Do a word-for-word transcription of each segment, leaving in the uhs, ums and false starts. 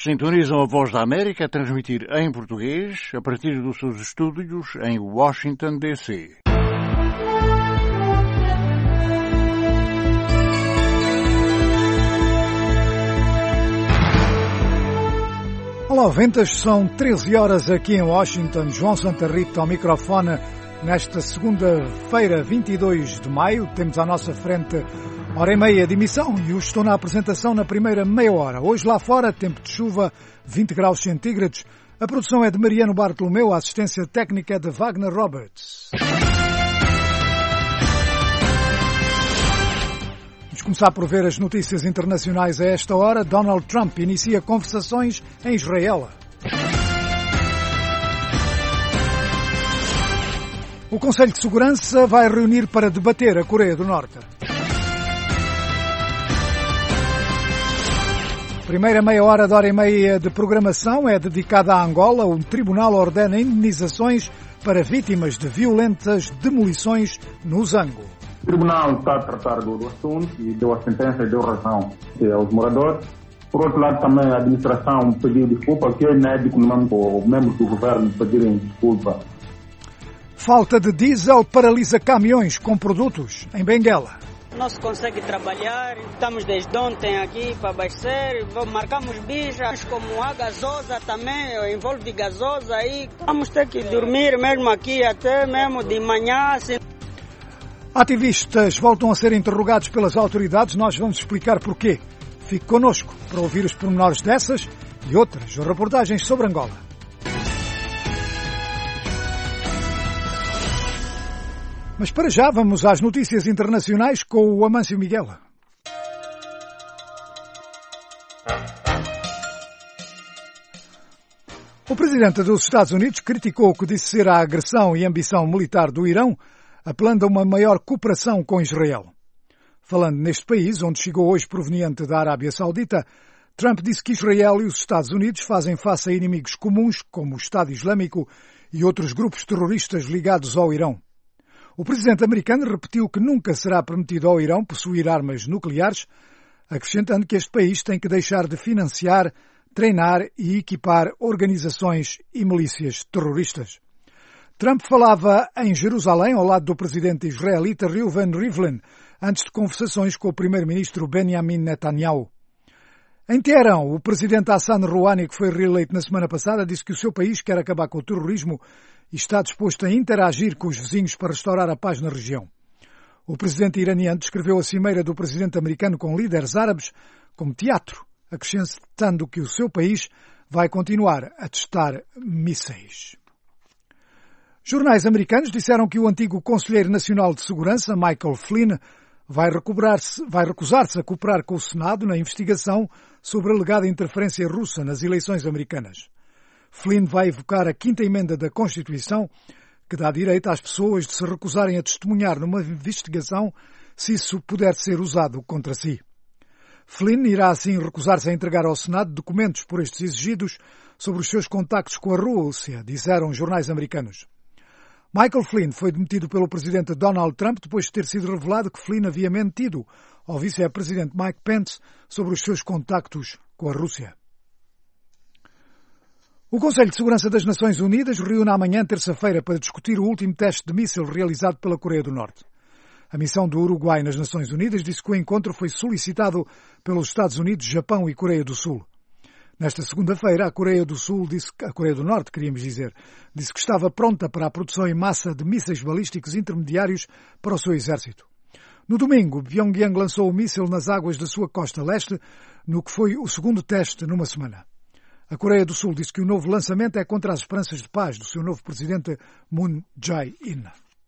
Sintonizam a Voz da América a transmitir em português a partir dos seus estúdios em Washington, D C Olá, ouvintes, são treze horas aqui em Washington. João Santa Rita ao microfone nesta segunda-feira, vinte e dois de maio. Temos à nossa frente hora e meia de emissão e eu estou na apresentação na primeira meia hora. Hoje lá fora, tempo de chuva, vinte graus centígrados. A produção é de Mariano Bartolomeu, a assistência técnica é de Wagner Roberts. Vamos começar por ver as notícias internacionais a esta hora. Donald Trump inicia conversações em Israel. O Conselho de Segurança vai reunir para debater a Coreia do Norte. Primeira meia hora de hora e meia de programação é dedicada à Angola. O tribunal ordena indenizações para vítimas de violentas demolições no Zango. O tribunal está a tratar do assunto e deu a sentença e deu razão aos moradores. Por outro lado, também a administração pediu desculpa, que é inédito os membros do governo pedirem desculpa. Falta de diesel paralisa caminhões com produtos em Benguela. Não se consegue trabalhar, estamos desde ontem aqui para abastecer, marcamos bichas como a gasosa também, envolve gasosa aí. Vamos ter que dormir mesmo aqui até mesmo de manhã. Assim. Ativistas voltam a ser interrogados pelas autoridades, nós vamos explicar porquê. Fique connosco para ouvir os pormenores dessas e outras reportagens sobre Angola. Mas para já vamos às notícias internacionais com o Amâncio Miguel. O presidente dos Estados Unidos criticou o que disse ser a agressão e ambição militar do Irão, apelando a uma maior cooperação com Israel. Falando neste país, onde chegou hoje proveniente da Arábia Saudita, Trump disse que Israel e os Estados Unidos fazem face a inimigos comuns, como o Estado Islâmico e outros grupos terroristas ligados ao Irão. O presidente americano repetiu que nunca será permitido ao Irão possuir armas nucleares, acrescentando que este país tem que deixar de financiar, treinar e equipar organizações e milícias terroristas. Trump falava em Jerusalém, ao lado do presidente israelita Reuven Rivlin, antes de conversações com o primeiro-ministro Benjamin Netanyahu. Em Teherão, o presidente Hassan Rouhani, que foi reeleito na semana passada, disse que o seu país quer acabar com o terrorismo e está disposto a interagir com os vizinhos para restaurar a paz na região. O presidente iraniano descreveu a cimeira do presidente americano com líderes árabes como teatro, acrescentando que o seu país vai continuar a testar mísseis. Jornais americanos disseram que o antigo Conselheiro Nacional de Segurança, Michael Flynn, vai, vai recusar-se a cooperar com o Senado na investigação sobre a alegada interferência russa nas eleições americanas. Flynn vai evocar a quinta emenda da Constituição, que dá direito às pessoas de se recusarem a testemunhar numa investigação se isso puder ser usado contra si. Flynn irá assim recusar-se a entregar ao Senado documentos por estes exigidos sobre os seus contactos com a Rússia, disseram jornais americanos. Michael Flynn foi demitido pelo presidente Donald Trump depois de ter sido revelado que Flynn havia mentido ao vice-presidente Mike Pence sobre os seus contactos com a Rússia. O Conselho de Segurança das Nações Unidas reúne amanhã, terça-feira, para discutir o último teste de míssil realizado pela Coreia do Norte. A missão do Uruguai nas Nações Unidas disse que o encontro foi solicitado pelos Estados Unidos, Japão e Coreia do Sul. Nesta segunda-feira, a Coreia do Sul disse, a Coreia do Norte, queríamos dizer, disse que estava pronta para a produção em massa de mísseis balísticos intermediários para o seu exército. No domingo, Pyongyang lançou o míssil nas águas da sua costa leste, no que foi o segundo teste numa semana. A Coreia do Sul disse que o novo lançamento é contra as esperanças de paz do seu novo presidente Moon Jae-in.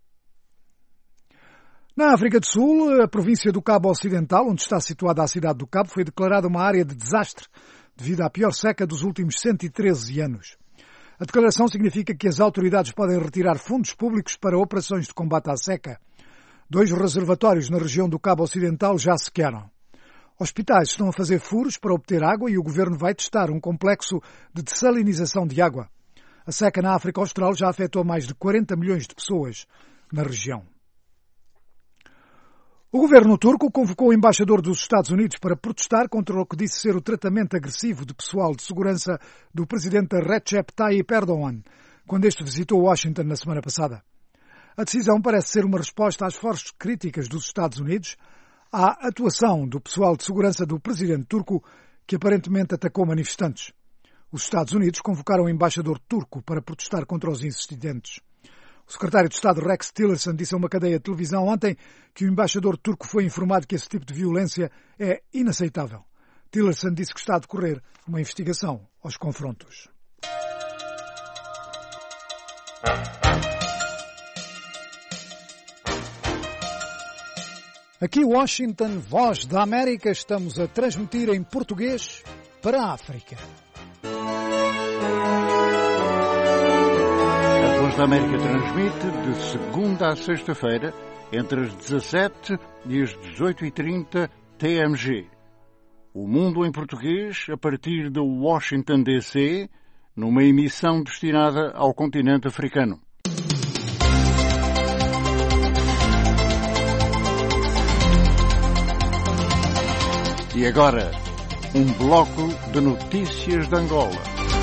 Na África do Sul, a província do Cabo Ocidental, onde está situada a cidade do Cabo, foi declarada uma área de desastre devido à pior seca dos últimos cento e treze anos. A declaração significa que as autoridades podem retirar fundos públicos para operações de combate à seca. Dois reservatórios na região do Cabo Ocidental já sequeram. Hospitais estão a fazer furos para obter água e o governo vai testar um complexo de dessalinização de água. A seca na África Austral já afetou mais de quarenta milhões de pessoas na região. O governo turco convocou o embaixador dos Estados Unidos para protestar contra o que disse ser o tratamento agressivo de pessoal de segurança do presidente Recep Tayyip Erdogan, quando este visitou Washington na semana passada. A decisão parece ser uma resposta às fortes críticas dos Estados Unidos à atuação do pessoal de segurança do presidente turco, que aparentemente atacou manifestantes. Os Estados Unidos convocaram o embaixador turco para protestar contra os incidentes. O secretário de Estado Rex Tillerson disse a uma cadeia de televisão ontem que o embaixador turco foi informado que esse tipo de violência é inaceitável. Tillerson disse que está a decorrer uma investigação aos confrontos. Aqui Washington, Voz da América, estamos a transmitir em português para a África. A Voz da América transmite de segunda a sexta-feira, entre as dezassete e as dezoito e trinta T M G. O Mundo em Português, a partir de Washington, D C, numa emissão destinada ao continente africano. E agora, um bloco de notícias de Angola.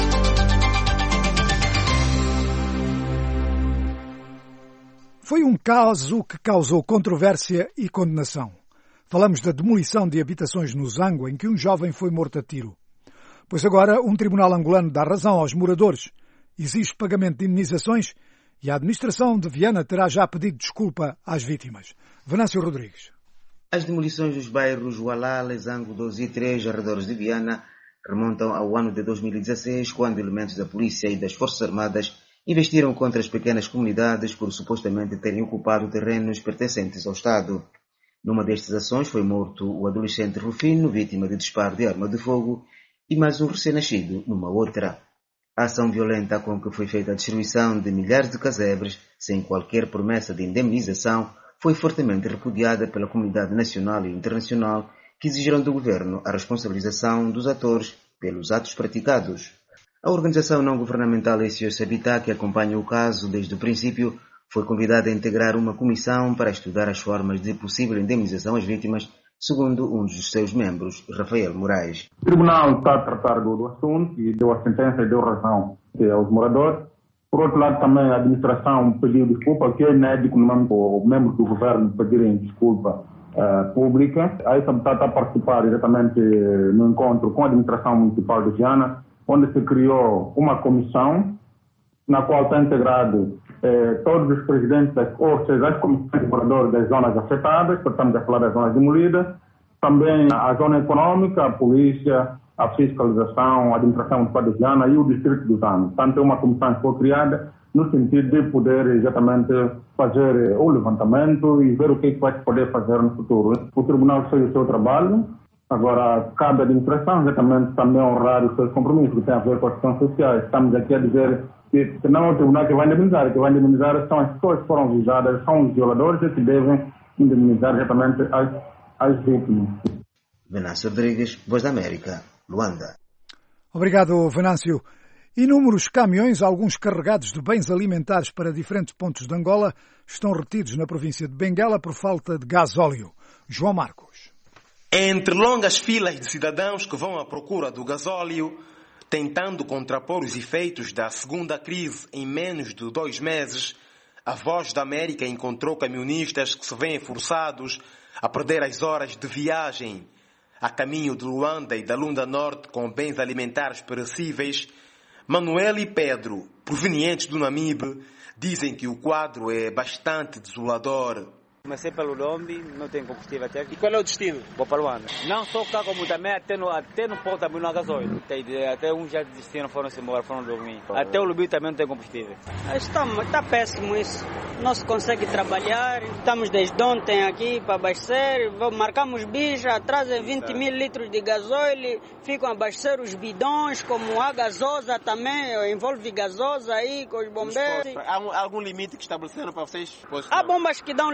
Foi um caso que causou controvérsia e condenação. Falamos da demolição de habitações no Zango, em que um jovem foi morto a tiro. Pois agora, um tribunal angolano dá razão aos moradores, exige pagamento de indenizações e a administração de Viana terá já pedido desculpa às vítimas. Venâncio Rodrigues. As demolições dos bairros Ualale, Zango doze e três, arredores de Viana, remontam ao ano de dois mil e dezasseis, quando elementos da polícia e das Forças Armadas investiram contra as pequenas comunidades por supostamente terem ocupado terrenos pertencentes ao Estado. Numa destas ações foi morto o adolescente Rufino, vítima de disparo de arma de fogo, e mais um recém-nascido numa outra. A ação violenta com que foi feita a destruição de milhares de casebres, sem qualquer promessa de indemnização, foi fortemente repudiada pela comunidade nacional e internacional, que exigiram do governo a responsabilização dos atores pelos atos praticados. A organização não-governamental S O S Habitat, que acompanha o caso desde o princípio, foi convidada a integrar uma comissão para estudar as formas de possível indemnização às vítimas, segundo um dos seus membros, Rafael Moraes. O tribunal está a tratar do, do assunto e deu a sentença e deu razão aos moradores. Por outro lado, também a administração pediu desculpa, que é inédito os membros do governo pedirem desculpa uh, pública. A S A Habitat está a participar exatamente no encontro com a administração municipal de Viana, onde se criou uma comissão na qual está integrado eh, todos os presidentes, das, ou seja, as comissões de moradores das zonas afetadas, estamos a falar das zonas demolidas, também a zona econômica, a polícia, a fiscalização, a administração municipal de Viana e o distrito do Zango. Portanto, é uma comissão que foi criada no sentido de poder exatamente fazer o levantamento e ver o que é que vai poder fazer no futuro. O tribunal fez o seu trabalho. Agora, cabe à administração exatamente também honrar os seus compromissos que têm a ver com as questões sociais. Estamos aqui a dizer que não é o tribunal que vai indemnizar, que vai indemnizar são as pessoas que foram visadas, são os violadores e que devem indemnizar exatamente as, as vítimas. Venâncio Rodrigues, Voz da América, Luanda. Obrigado, Venâncio. Inúmeros caminhões, alguns carregados de bens alimentares para diferentes pontos de Angola, estão retidos na província de Benguela por falta de gasóleo. João Marcos. Entre longas filas de cidadãos que vão à procura do gasóleo, tentando contrapor os efeitos da segunda crise em menos de dois meses, a Voz da América encontrou camionistas que se veem forçados a perder as horas de viagem a caminho de Luanda e da Lunda Norte com bens alimentares perecíveis. Manuel e Pedro, provenientes do Namibe, dizem que o quadro é bastante desolador. Comecei pelo Dombi, não tem combustível até aqui. E qual é o destino? Vou para Luanda. Não só cá, como também até no, até no ponto também não há gasóleo. Até uns já desistiram, foram-se embora, foram dormir. Até o Lubi também não tem combustível. Está, está péssimo isso. Não se consegue trabalhar. Estamos desde ontem aqui para abastecer. Marcamos bicha, trazem vinte mil litros de gasóleo, ficam a abastecer os bidões, como a gasosa também, envolve gasosa aí com os bombeiros. Há algum limite que estabeleceram para vocês? Há bombas que dão limite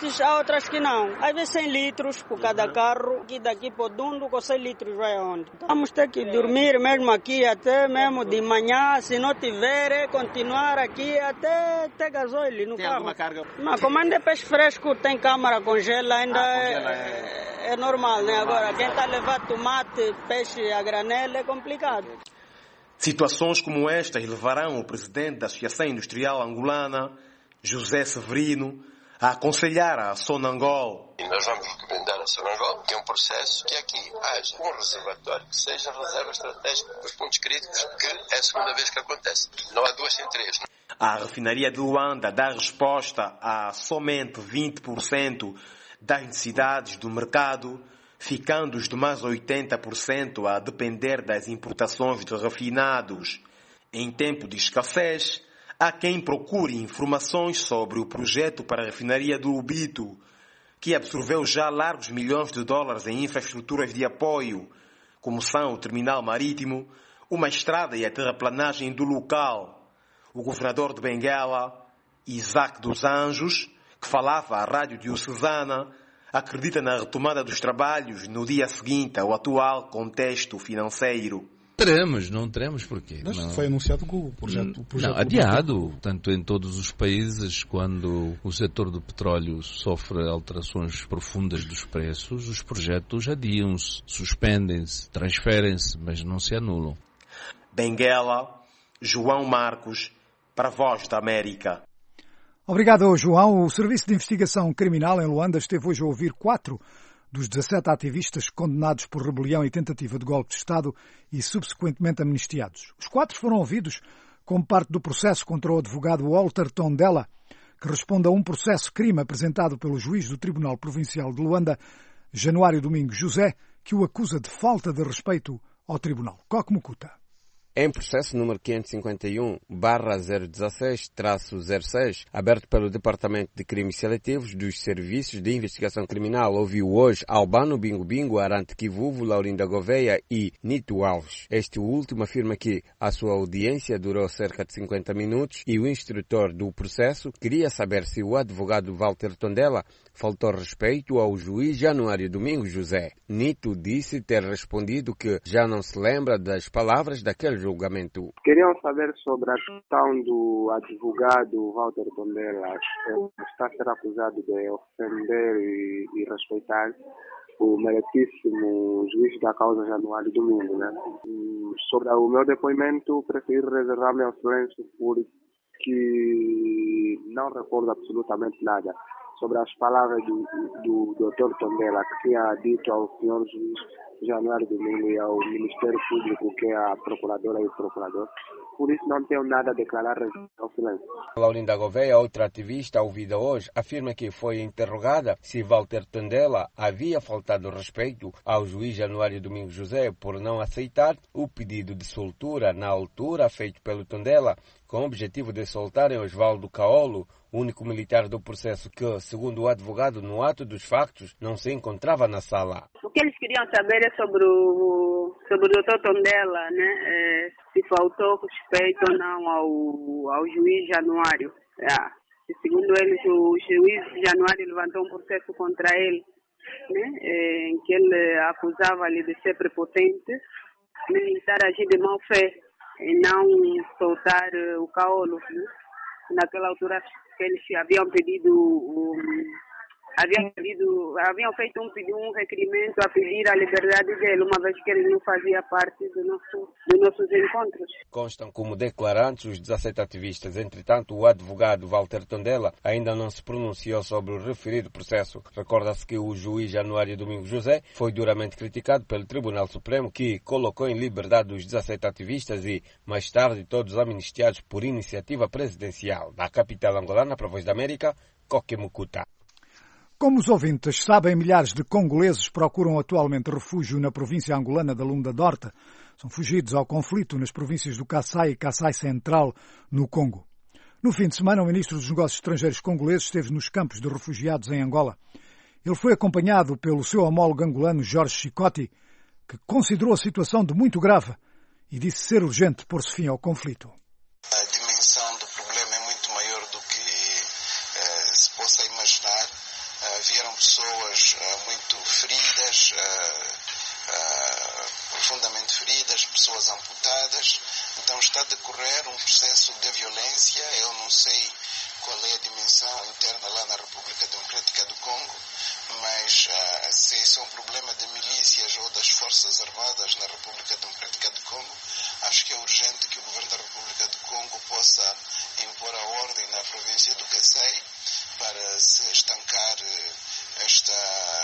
vezes há outras que não. Às vezes cem litros por cada carro, que daqui para o Dundo com cem litros vai aonde? Vamos ter que dormir mesmo aqui até mesmo de manhã, se não tiver, é continuar aqui até ter gasóleo no tem carro. Alguma carga? Não, como ainda é peixe fresco, tem câmara, congela, ainda ah, congela, é, é... é normal, né? Agora, quem está a levar tomate, peixe a granel é complicado. Situações como estas levarão o presidente da Associação Industrial Angolana, José Severino, a aconselhar a Sonangol. E nós vamos recomendar a Sonangol que é um processo que aqui haja um reservatório, que seja reserva estratégica para os pontos críticos, que é a segunda vez que acontece. Não há duas sem três. A refinaria de Luanda dá resposta a somente vinte por cento das necessidades do mercado, ficando os demais oitenta por cento a depender das importações de refinados. Em tempo de escassez, há quem procure informações sobre o projeto para a refinaria do Lubito, que absorveu já largos milhões de dólares em infraestruturas de apoio, como são o terminal marítimo, uma estrada e a terraplanagem do local. O governador de Benguela, Isaac dos Anjos, que falava à rádio diocesana, acredita na retomada dos trabalhos no dia seguinte ao atual contexto financeiro. Teremos, não teremos porquê. Mas não. Foi anunciado que o projeto... O projeto não, adiado, tanto em todos os países, quando o setor do petróleo sofre alterações profundas dos preços, os projetos adiam-se, suspendem-se, transferem-se, mas não se anulam. Benguela, João Marcos, para a Voz da América. Obrigado, João. O Serviço de Investigação Criminal em Luanda esteve hoje a ouvir quatro dos dezassete ativistas condenados por rebelião e tentativa de golpe de Estado e subsequentemente amnistiados. Os quatro foram ouvidos como parte do processo contra o advogado Walter Tondela, que responde a um processo-crime apresentado pelo juiz do Tribunal Provincial de Luanda, Januário Domingos José, que o acusa de falta de respeito ao Tribunal. Coque Mucuta. Em processo número quinhentos e cinquenta e um barra zero dezasseis traço zero seis, aberto pelo Departamento de Crimes Seletivos dos Serviços de Investigação Criminal, ouviu hoje Albano Bingo Bingo, Arante Kivuvo, Laurinda Gouveia e Nito Alves. Este último afirma que a sua audiência durou cerca de cinquenta minutos e o instrutor do processo queria saber se o advogado Walter Tondela faltou respeito ao juiz Januário Domingos José. Nito disse ter respondido que já não se lembra das palavras daquele julgamento. Queriam saber sobre a questão do advogado Walter Tondela, que está a ser acusado de ofender e, e respeitar o meritíssimo juiz da causa Januário Domingos, né? Sobre o meu depoimento, prefiro reservar-me ao silêncio porque não recordo absolutamente nada sobre as palavras do, do doutor Tondela, que tinha dito ao senhor juiz Januário Domingos e ao Ministério Público, que é a procuradora e o procurador. Por isso não tenho nada a declarar ao silêncio. Laurinda Gouveia, outra ativista ouvida hoje, afirma que foi interrogada se Walter Tondela havia faltado respeito ao juiz Januário Domingos José por não aceitar o pedido de soltura na altura feito pelo Tondela, com o objetivo de soltarem Osvaldo Caolo, único militar do processo que, segundo o advogado, no ato dos factos, não se encontrava na sala. O que eles queriam saber é sobre o, sobre o doutor Tondela, né? É, se faltou respeito ou não ao, ao juiz Januário. É, segundo eles, o juiz Januário levantou um processo contra ele, né? É, em que ele acusava-lhe de ser prepotente, militar agir de má fé e não soltar uh, o Caolo, né? Naquela altura que eles haviam pedido, um, haviam pedido, haviam feito um, um requerimento a pedir a liberdade dele, uma vez que ele não fazia parte do nosso, dos nossos encontros. Constam como declarantes os dezassete ativistas. Entretanto, o advogado Walter Tondela ainda não se pronunciou sobre o referido processo. Recorda-se que o juiz Januário Domingos José foi duramente criticado pelo Tribunal Supremo, que colocou em liberdade os dezassete ativistas e, mais tarde, todos amnistiados por iniciativa presidencial. Da capital angolana, para a Voz da América, Coque Mucuta. Como os ouvintes sabem, milhares de congoleses procuram atualmente refúgio na província angolana da Lunda Norte. São fugidos ao conflito nas províncias do Kassai e Kassai Central, no Congo. No fim de semana, o ministro dos Negócios Estrangeiros congolês esteve nos campos de refugiados em Angola. Ele foi acompanhado pelo seu homólogo angolano Jorge Chicotti, que considerou a situação de muito grave e disse ser urgente pôr-se fim ao conflito. A dimensão do problema é muito maior do que eh, se possa imaginar. pessoas amputadas. Então está a decorrer um processo de violência. Eu não sei qual é a dimensão interna lá na República Democrática do Congo, mas uh, se esse é um problema de milícias ou das Forças Armadas na República Democrática do Congo, acho que é urgente que o governo da República do Congo possa impor a ordem na província do Kasaï para se estancar esta,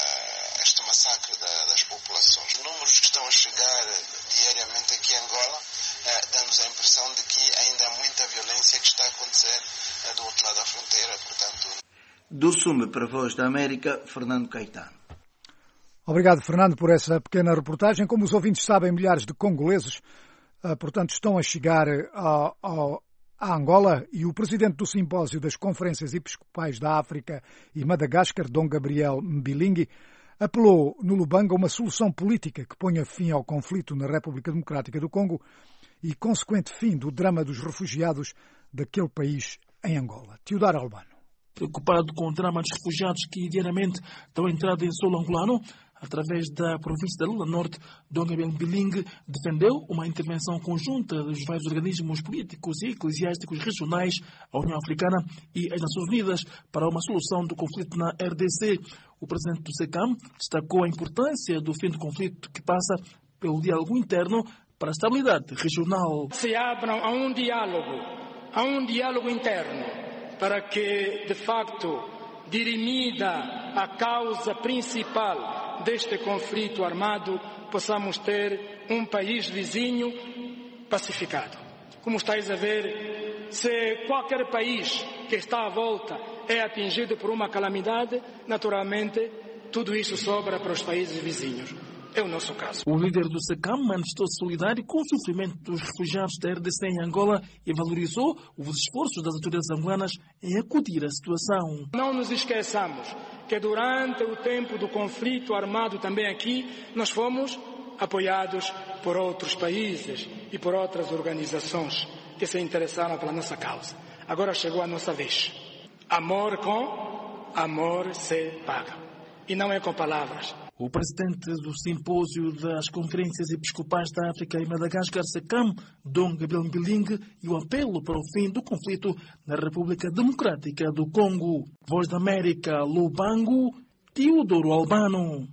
este massacre da, das populações. Os números que estão a chegar diariamente aqui em Angola eh, dão-nos a impressão de que ainda há muita violência que está a acontecer eh, do outro lado da fronteira, portanto... Do Sume para a Voz da América, Fernando Caetano. Obrigado, Fernando, por essa pequena reportagem. Como os ouvintes sabem, milhares de congoleses, uh, portanto, estão a chegar ao, ao, a Angola, e o presidente do Simpósio das Conferências Episcopais da África e Madagascar, Dom Gabriel Mbilingi, apelou no Lubango a uma solução política que ponha fim ao conflito na República Democrática do Congo e consequente fim do drama dos refugiados daquele país em Angola. Teodoro Albano. Preocupado com o drama dos refugiados que diariamente dão entrada em solo angolano, através da província da Lula Norte, Dom Gabriel Mbilingi defendeu uma intervenção conjunta dos vários organismos políticos e eclesiásticos regionais, a União Africana e as Nações Unidas, para uma solução do conflito na R D C. O presidente do SECAM destacou a importância do fim do conflito que passa pelo diálogo interno para a estabilidade regional. Se abram a um diálogo, a um diálogo interno, para que, de facto, dirimida a causa principal deste conflito armado, possamos ter um país vizinho pacificado. Como estáis a ver, se qualquer país que está à volta é atingido por uma calamidade, naturalmente, tudo isso sobra para os países vizinhos. É o nosso caso. O líder do SECAM manifestou-se solidário com o sofrimento dos refugiados da R D C em Angola e valorizou os esforços das autoridades angolanas em acudir à situação. Não nos esqueçamos que durante o tempo do conflito armado também aqui, nós fomos apoiados por outros países e por outras organizações que se interessaram pela nossa causa. Agora chegou a nossa vez. Amor com amor se paga. E não é com palavras. O presidente do Simpósio das Conferências Episcopais da África e Madagascar, SECAM, Dom Gabriel Mbilingi, e o apelo para o fim do conflito na República Democrática do Congo. Voz da América, Lubango, Teodoro Albano.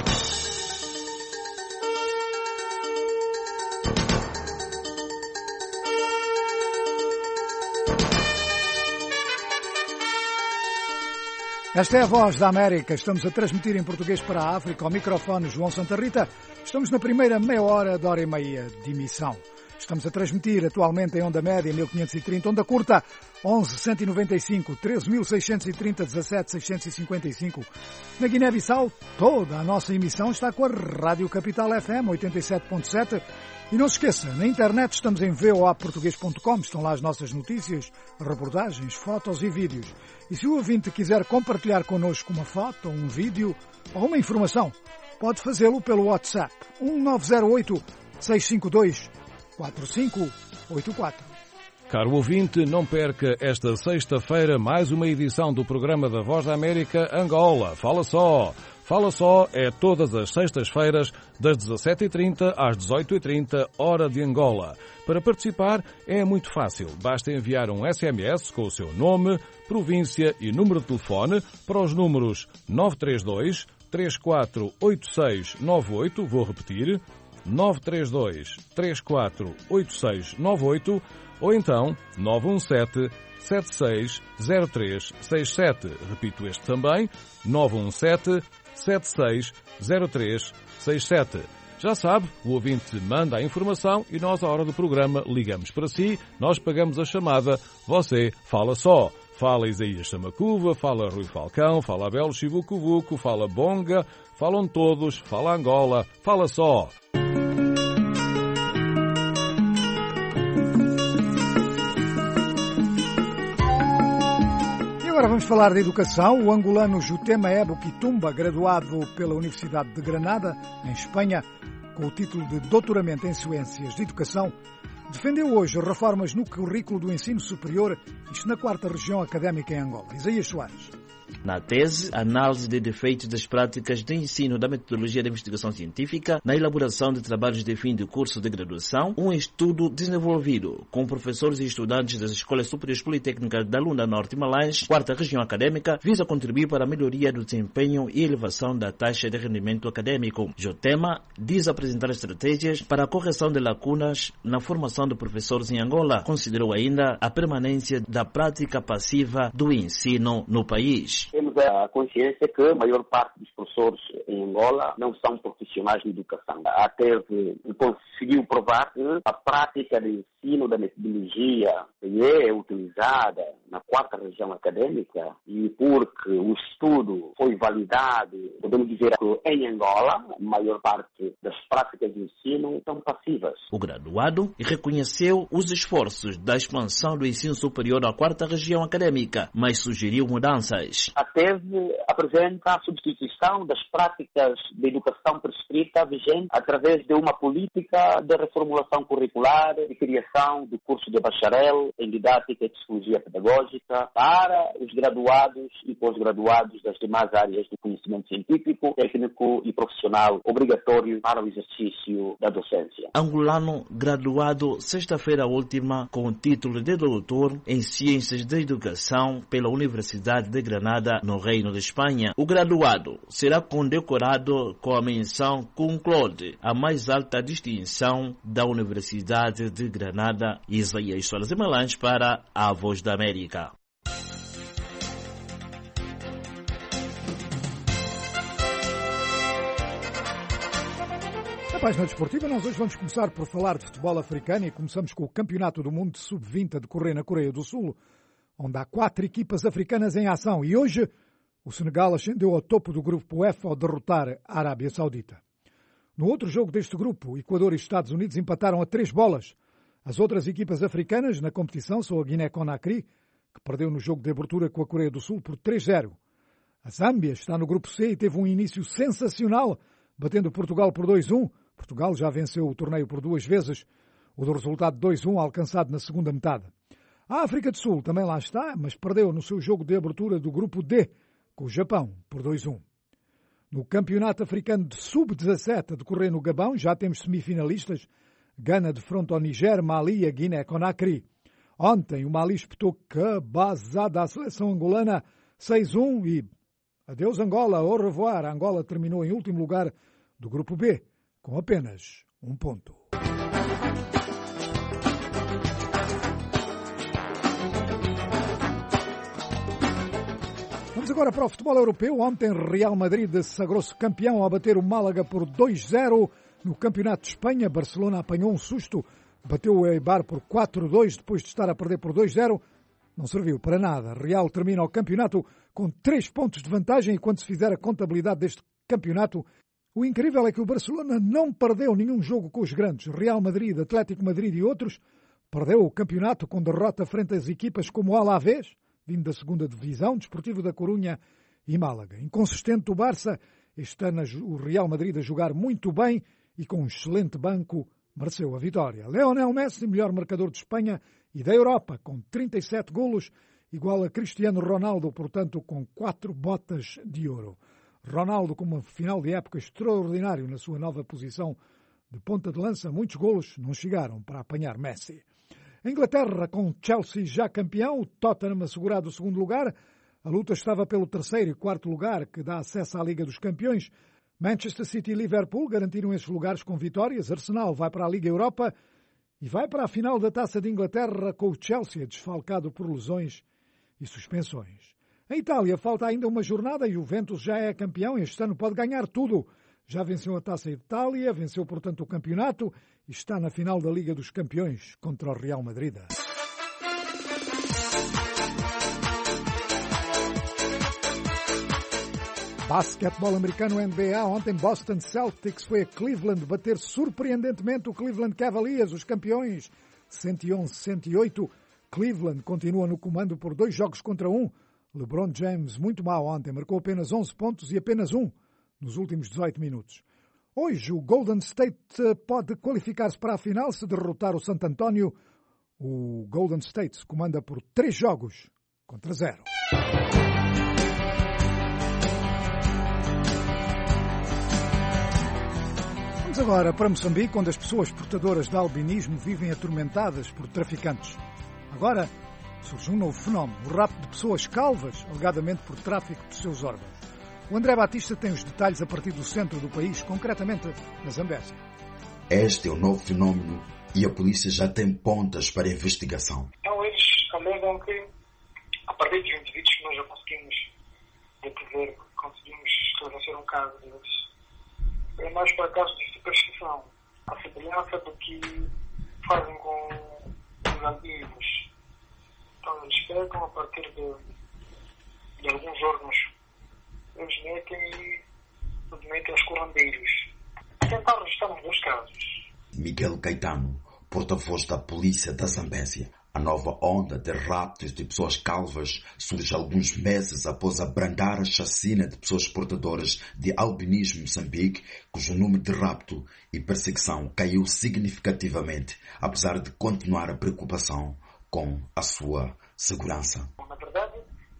Esta é a Voz da América. Estamos a transmitir em português para a África. Ao microfone, João Santa Rita. Estamos na primeira meia hora da hora e meia de emissão. Estamos a transmitir atualmente em onda média mil quinhentos e trinta, onda curta onze cento e noventa e cinco, treze mil seiscentos e trinta, dezassete mil seiscentos e cinquenta e cinco. Na Guiné-Bissau, toda a nossa emissão está com a Rádio Capital F M oitenta e sete ponto sete. E não se esqueça, na internet estamos em v o a português ponto com, estão lá as nossas notícias, reportagens, fotos e vídeos. E se o ouvinte quiser compartilhar connosco uma foto, um vídeo ou uma informação, pode fazê-lo pelo WhatsApp um nove zero oito, seis cinco dois, quatro cinco oito quatro. Caro ouvinte, não perca esta sexta-feira mais uma edição do programa da Voz da América Angola. Fala só! Fala Só é todas as sextas-feiras, das dezassete e trinta às dezoito e trinta, hora de Angola. Para participar é muito fácil. Basta enviar um S M S com o seu nome, província e número de telefone para os números nove três dois, três quatro oito seis nove oito, vou repetir, nove três dois, três quatro oito seis nove oito, ou então nove um sete, sete seis zero três seis sete. Repito este também, nove um sete, sete seis zero três seis sete. Já sabe, o ouvinte manda a informação e nós, à hora do programa, ligamos para si, nós pagamos a chamada, você fala só. Fala Isaías Samacuva, fala Rui Falcão, fala Abel Chivucuvuco, fala Bonga, falam todos, fala Angola, fala só. Agora vamos falar de educação. O angolano Jutema Ebo Quitumba, graduado pela Universidade de Granada, em Espanha, com o título de Doutoramento em Ciências de Educação, defendeu hoje reformas no currículo do ensino superior, isto na quarta região académica em Angola. Isaías Soares. Na tese, análise de defeitos das práticas de ensino da metodologia de investigação científica na elaboração de trabalhos de fim de curso de graduação, um estudo desenvolvido com professores e estudantes das Escolas Superiores Politécnicas da Lunda Norte e Malães, quarta região acadêmica, visa contribuir para a melhoria do desempenho e elevação da taxa de rendimento acadêmico. Jotema diz apresentar estratégias para a correção de lacunas na formação de professores em Angola. Considerou ainda a permanência da prática passiva do ensino no país. Temos a consciência que a maior parte dos professores em Angola não são profissionais de educação. A tese conseguiu provar que a prática de ensino da metodologia que é utilizada na quarta região acadêmica e porque o estudo foi validado, podemos dizer que em Angola a maior parte das práticas de ensino são passivas. O graduado reconheceu os esforços da expansão do ensino superior à quarta região acadêmica, mas sugeriu mudanças. A tese apresenta a substituição das práticas de educação prescrita vigente através de uma política de reformulação curricular, de criação do curso de bacharel em didática e psicologia pedagógica para os graduados e pós-graduados das demais áreas do conhecimento científico, técnico e profissional obrigatório para o exercício da docência. Angolano graduado sexta-feira última com o título de doutor em Ciências da Educação pela Universidade de Granada, no Reino de Espanha. O graduado será condecorado com a menção Cum Laude, a mais alta distinção da Universidade de Granada. Isaías Soares e Malães para a Voz da América. Na página desportiva, nós hoje vamos começar por falar de futebol africano e começamos com o Campeonato do Mundo de sub vinte a decorrer na Coreia do Sul, onde há quatro equipas africanas em ação e hoje o Senegal ascendeu ao topo do grupo F ao derrotar a Arábia Saudita. No outro jogo deste grupo, Equador e Estados Unidos empataram a três bolas. As outras equipas africanas na competição são a Guiné-Conakry, que perdeu no jogo de abertura com a Coreia do Sul por três a zero. A Zâmbia está no grupo C e teve um início sensacional, batendo Portugal por dois a um. Portugal já venceu o torneio por duas vezes, o do resultado dois a um alcançado na segunda metade. A África do Sul também lá está, mas perdeu no seu jogo de abertura do grupo D, com o Japão, por dois a um. No Campeonato Africano de sub dezassete a decorrer no Gabão, já temos semifinalistas. Gana de frente ao Niger, Mali e a Guiné-Conakry. Ontem o Mali espetou cabazada à seleção angolana seis a um e adeus Angola, au revoir. A Angola terminou em último lugar do grupo B, com apenas um ponto. Vamos agora para o futebol europeu. Ontem Real Madrid sagrou-se campeão ao bater o Málaga por dois a zero. No Campeonato de Espanha, Barcelona apanhou um susto, bateu o Eibar por quatro a dois depois de estar a perder por dois a zero. Não serviu para nada. Real termina o campeonato com três pontos de vantagem e quando se fizer a contabilidade deste campeonato, o incrível é que o Barcelona não perdeu nenhum jogo com os grandes. Real Madrid, Atlético Madrid e outros. Perdeu o campeonato com derrota frente às equipas como o Alavés, vindo da segunda divisão, Desportivo da Corunha e Málaga. Inconsistente o Barça, este ano o Real Madrid a jogar muito bem e com um excelente banco mereceu a vitória. Lionel Messi, melhor marcador de Espanha e da Europa, com trinta e sete golos, igual a Cristiano Ronaldo, portanto com quatro botas de ouro. Ronaldo com uma final de época extraordinário na sua nova posição de ponta de lança, muitos golos não chegaram para apanhar Messi. A Inglaterra, com Chelsea já campeão, o Tottenham assegurado o segundo lugar, a luta estava pelo terceiro e quarto lugar, que dá acesso à Liga dos Campeões. Manchester City e Liverpool garantiram esses lugares com vitórias. Arsenal vai para a Liga Europa e vai para a final da Taça de Inglaterra com o Chelsea desfalcado por lesões e suspensões. Em Itália falta ainda uma jornada e o Juventus já é campeão. Este ano pode ganhar tudo. Já venceu a Taça de Itália, venceu portanto o campeonato e está na final da Liga dos Campeões contra o Real Madrid. Basquetebol americano N B A. Ontem Boston Celtics foi a Cleveland bater surpreendentemente o Cleveland Cavaliers, os campeões, cento e onze a cento e oito. Cleveland continua no comando por dois jogos contra um. LeBron James, muito mal ontem, marcou apenas onze pontos e apenas um nos últimos dezoito minutos. Hoje o Golden State pode qualificar-se para a final se derrotar o San Antonio. O Golden State se comanda por três jogos contra zero. Vamos agora para Moçambique, onde as pessoas portadoras de albinismo vivem atormentadas por traficantes. Agora surge um novo fenómeno, o rapto de pessoas calvas, alegadamente por tráfico dos seus órgãos. O André Batista tem os detalhes a partir do centro do país, concretamente na Zambésia. Este é o novo fenómeno e a polícia já tem pontas para a investigação. Então eles alegam que, a partir dos indivíduos que nós já conseguimos deter, conseguimos esclarecer um caso deles, é mais para casos de superstição, a semelhança do que fazem com os albinos. Então eles pegam a partir de, de alguns órgãos, eles metem e submetem aos curandeiros. Então registramos dois casos. Miguel Caetano, porta-voz da polícia da Zambésia. A nova onda de raptos de pessoas calvas surge alguns meses após abrandar a chacina de pessoas portadoras de albinismo em Moçambique, cujo número de rapto e perseguição caiu significativamente, apesar de continuar a preocupação com a sua segurança. Na verdade,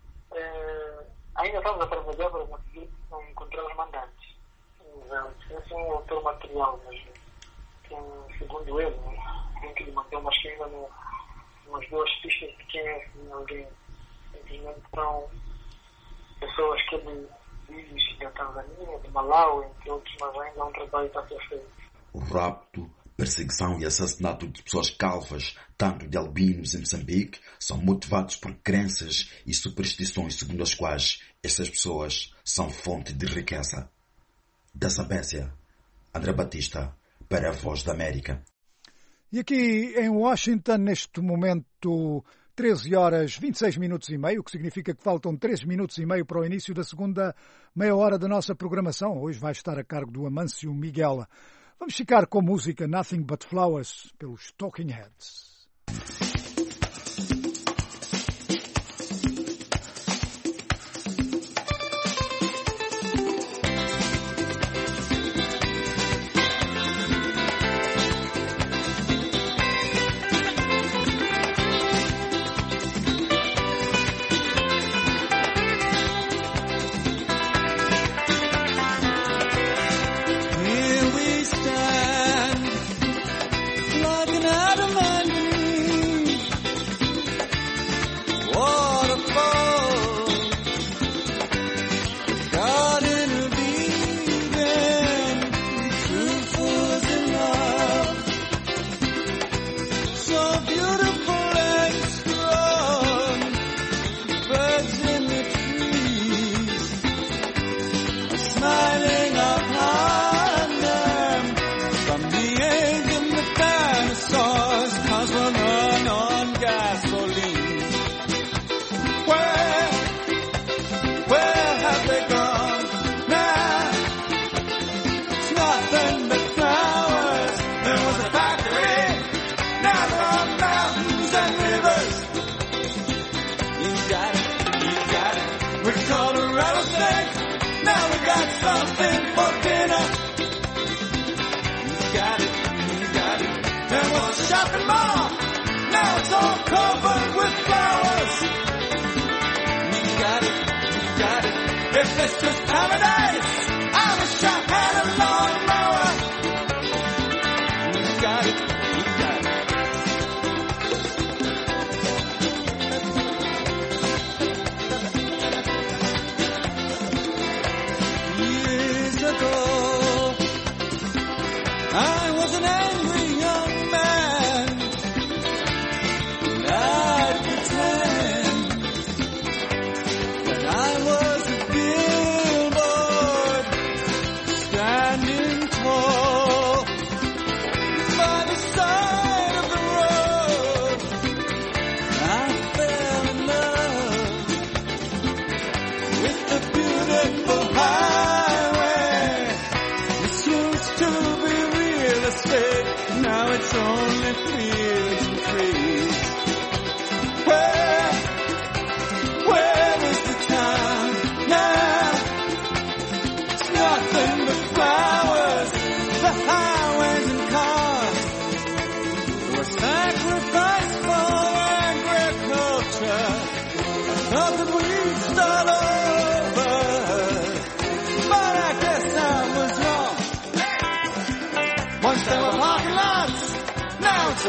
é, ainda estamos a trabalhar para conseguir encontrar os mandantes. Esse é um autor material, mas tem, segundo ele, tem que lhe manter umas que ainda não... umas duas pistas pequenas de alguém. Simplesmente são pessoas que ele diz da Tanzânia, de Malawi, entre outros, mas ainda um trabalho está a ser feito. O rapto, perseguição e assassinato de pessoas calvas, tanto de albinos em Moçambique, são motivados por crenças e superstições segundo as quais essas pessoas são fonte de riqueza. Da Zambésia, André Batista, para a Voz da América. E aqui em Washington, neste momento, treze horas e vinte e seis minutos e meio, o que significa que faltam três minutos e meio para o início da segunda meia hora da nossa programação. Hoje vai estar a cargo do Amâncio Miguel. Vamos ficar com a música Nothing But Flowers, pelos Talking Heads.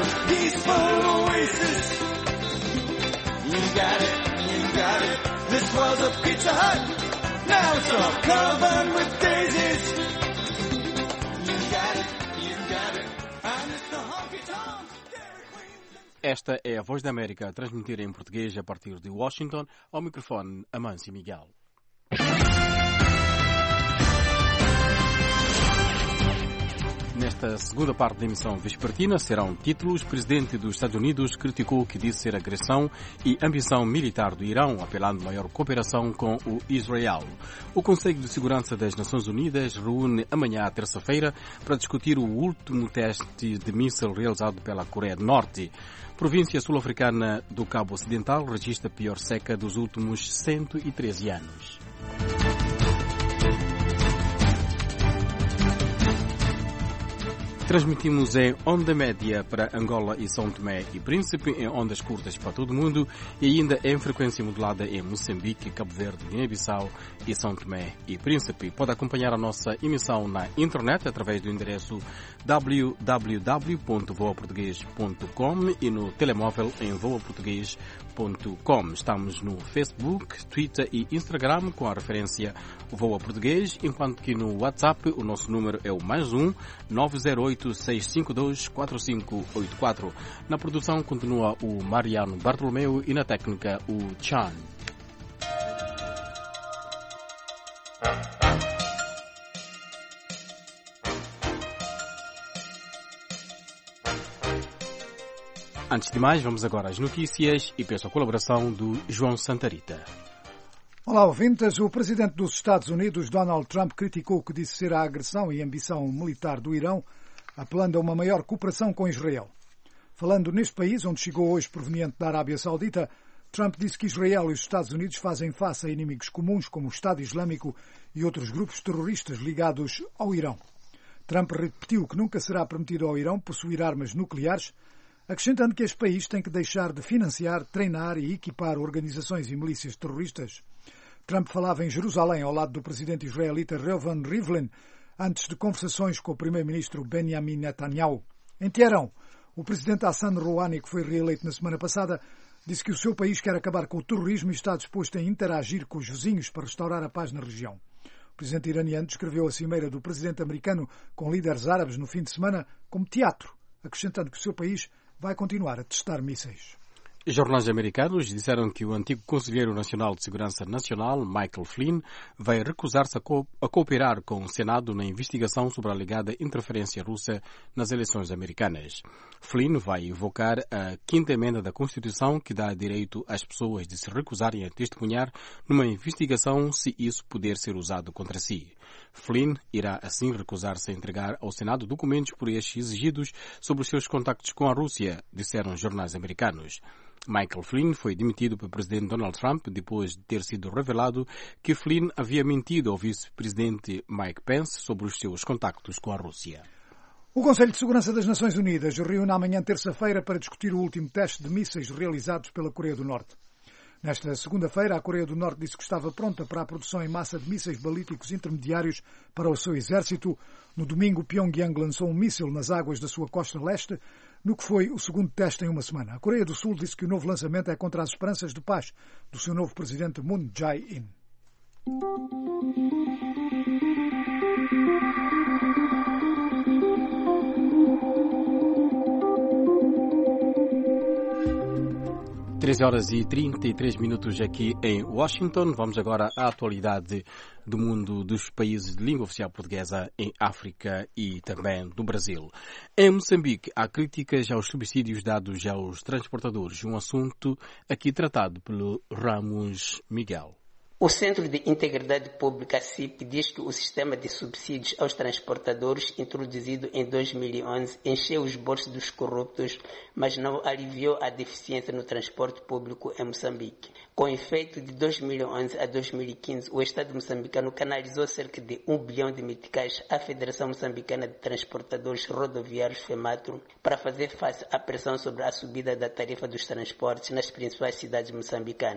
a peaceful oasis. You got it, you got it. This was a Pizza Hut. Now it's all covered with daisies. You got it, you got it. And it's the honky tonk. Esta é a Voz da América, a transmitir em português a partir de Washington. Ao microfone, Amâncio Miguel. Nesta segunda parte da emissão vespertina serão títulos. O presidente dos Estados Unidos criticou o que disse ser agressão e ambição militar do Irão, apelando a maior cooperação com o Israel. O Conselho de Segurança das Nações Unidas reúne amanhã, terça-feira, para discutir o último teste de míssil realizado pela Coreia do Norte. A província sul-africana do Cabo Ocidental registra a pior seca dos últimos cento e treze anos. Transmitimos em onda média para Angola e São Tomé e Príncipe, em ondas curtas para todo o mundo e ainda em frequência modulada em Moçambique, Cabo Verde, Guiné-Bissau e São Tomé e Príncipe. Pode acompanhar a nossa emissão na internet através do endereço w w w ponto voa português ponto com e no telemóvel em voa português ponto com. Estamos no Facebook, Twitter e Instagram com a referência Voa Português, enquanto que no WhatsApp o nosso número é o mais um nove zero oito seis cinco dois quatro cinco oito quatro. Na produção continua o Mariano Bartolomeu e na técnica o Chan. Antes de mais, vamos agora às notícias e peço a colaboração do João Santarita. Olá, ouvintes. O presidente dos Estados Unidos, Donald Trump, criticou o que disse ser a agressão e ambição militar do Irão, apelando a uma maior cooperação com Israel. Falando neste país, onde chegou hoje proveniente da Arábia Saudita, Trump disse que Israel e os Estados Unidos fazem face a inimigos comuns como o Estado Islâmico e outros grupos terroristas ligados ao Irão. Trump repetiu que nunca será permitido ao Irão possuir armas nucleares, acrescentando que este país tem que deixar de financiar, treinar e equipar organizações e milícias terroristas. Trump falava em Jerusalém ao lado do presidente israelita Reuven Rivlin, antes de conversações com o primeiro-ministro Benjamin Netanyahu. Em Teherão, o presidente Hassan Rouhani, que foi reeleito na semana passada, disse que o seu país quer acabar com o terrorismo e está disposto a interagir com os vizinhos para restaurar a paz na região. O presidente iraniano descreveu a cimeira do presidente americano com líderes árabes no fim de semana como teatro, acrescentando que o seu país vai continuar a testar mísseis. Jornais americanos disseram que o antigo Conselheiro Nacional de Segurança Nacional, Michael Flynn, vai recusar-se a, co- a cooperar com o Senado na investigação sobre a alegada interferência russa nas eleições americanas. Flynn vai invocar a quinta emenda da Constituição que dá direito às pessoas de se recusarem a testemunhar numa investigação se isso puder ser usado contra si. Flynn irá assim recusar-se a entregar ao Senado documentos por estes exigidos sobre os seus contactos com a Rússia, disseram jornais americanos. Michael Flynn foi demitido pelo presidente Donald Trump depois de ter sido revelado que Flynn havia mentido ao vice-presidente Mike Pence sobre os seus contactos com a Rússia. O Conselho de Segurança das Nações Unidas reúne amanhã terça-feira para discutir o último teste de mísseis realizados pela Coreia do Norte. Nesta segunda-feira, a Coreia do Norte disse que estava pronta para a produção em massa de mísseis balísticos intermediários para o seu exército. No domingo, Pyongyang lançou um míssil nas águas da sua costa leste, no que foi o segundo teste em uma semana. A Coreia do Sul disse que o novo lançamento é contra as esperanças de paz do seu novo presidente Moon Jae-in. treze horas e trinta e três minutos aqui em Washington. Vamos agora à atualidade do mundo dos países de língua oficial portuguesa em África e também do Brasil. Em Moçambique, há críticas aos subsídios dados aos transportadores, um assunto aqui tratado pelo Ramos Miguel. O Centro de Integridade Pública, C I P, diz que o sistema de subsídios aos transportadores, introduzido em dois mil e onze, encheu os bolsos dos corruptos, mas não aliviou a deficiência no transporte público em Moçambique. Com efeito, de dois mil e onze a dois mil e quinze, o Estado moçambicano canalizou cerca de um bilhão de meticais à Federação Moçambicana de Transportadores Rodoviários, FEMATRO, para fazer face à pressão sobre a subida da tarifa dos transportes nas principais cidades moçambicanas.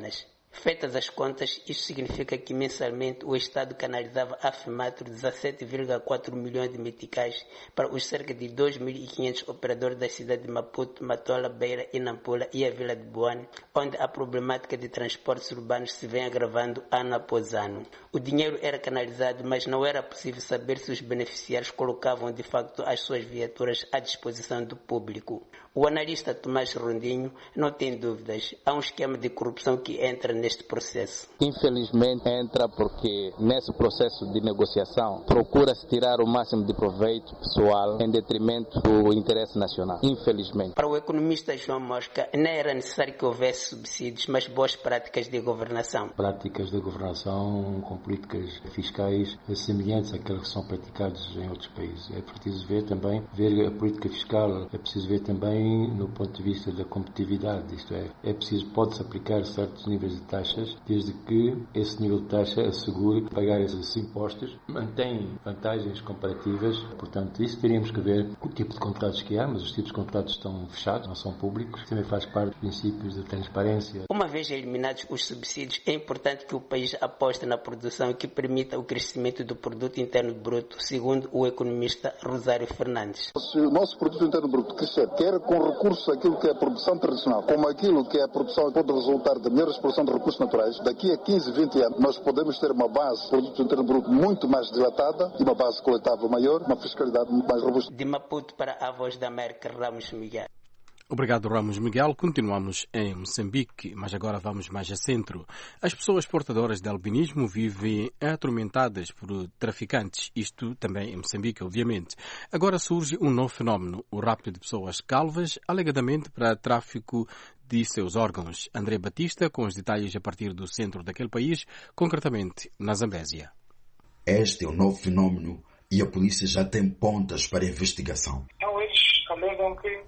Feitas as contas, isso significa que mensalmente o Estado canalizava a FEMATRO dezassete vírgula quatro milhões de meticais para os cerca de dois mil e quinhentos operadores das cidades de Maputo, Matola, Beira e Nampula e a Vila de Boane, onde a problemática de transportes urbanos se vem agravando ano após ano. O dinheiro era canalizado, mas não era possível saber se os beneficiários colocavam de facto as suas viaturas à disposição do público. O analista Tomás Rondinho não tem dúvidas. Há um esquema de corrupção que entra neste processo. Infelizmente entra porque nesse processo de negociação procura-se tirar o máximo de proveito pessoal em detrimento do interesse nacional. Infelizmente. Para o economista João Mosca, não era necessário que houvesse subsídios, mas boas práticas de governação. Práticas de governação com políticas fiscais semelhantes àquelas que são praticadas em outros países. É preciso ver também, ver a política fiscal, é preciso ver também no ponto de vista da competitividade, isto é, é preciso, pode-se aplicar certos níveis de taxas, desde que esse nível de taxa assegure que pagar esses impostos mantém vantagens comparativas. Portanto, isso teríamos que ver o tipo de contratos que há, mas os tipos de contratos estão fechados, não são públicos, também faz parte dos princípios de transparência. Uma vez eliminados os subsídios, é importante que o país aposte na produção que permita o crescimento do produto interno bruto, segundo o economista Rosário Fernandes. Se o nosso produto interno bruto crescer, quer com recurso àquilo que é a produção tradicional, como aquilo que é a produção pode resultar da melhor exploração de recursos naturais, daqui a quinze, vinte anos nós podemos ter uma base de produto interno bruto muito mais dilatada e uma base coletável maior, uma fiscalidade muito mais robusta. De Maputo para a Voz da América, Ramos Miguel. Obrigado, Ramos Miguel. Continuamos em Moçambique, mas agora vamos mais a centro. As pessoas portadoras de albinismo vivem atormentadas por traficantes, isto também em Moçambique, obviamente. Agora surge um novo fenómeno, o rapto de pessoas calvas, alegadamente para tráfico de seus órgãos. André Batista, com os detalhes a partir do centro daquele país, concretamente na Zambésia. Este é o novo fenómeno e a polícia já tem pontas para a investigação. Então eles alegam que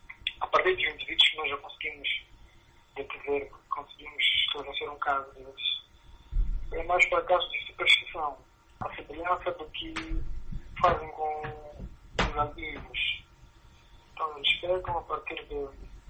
a partir dos indivíduos que nós já conseguimos deter, conseguimos esclarecer um caso deles, é mais para casos de superstição, a semelhança do que fazem com os albinos. Então eles pegam a partir de,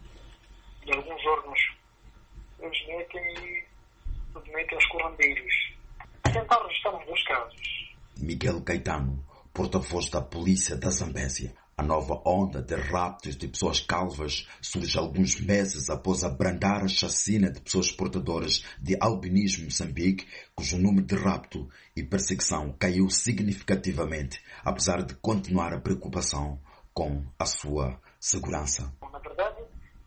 de alguns órgãos, eles metem e submetem aos curandeiros. Tentar registrar os dois casos. Miguel Caetano, porta-voz da polícia da Zambésia. A nova onda de raptos de pessoas calvas surge alguns meses após abrandar a chacina de pessoas portadoras de albinismo em Moçambique, cujo número de rapto e perseguição caiu significativamente, apesar de continuar a preocupação com a sua segurança. Na verdade,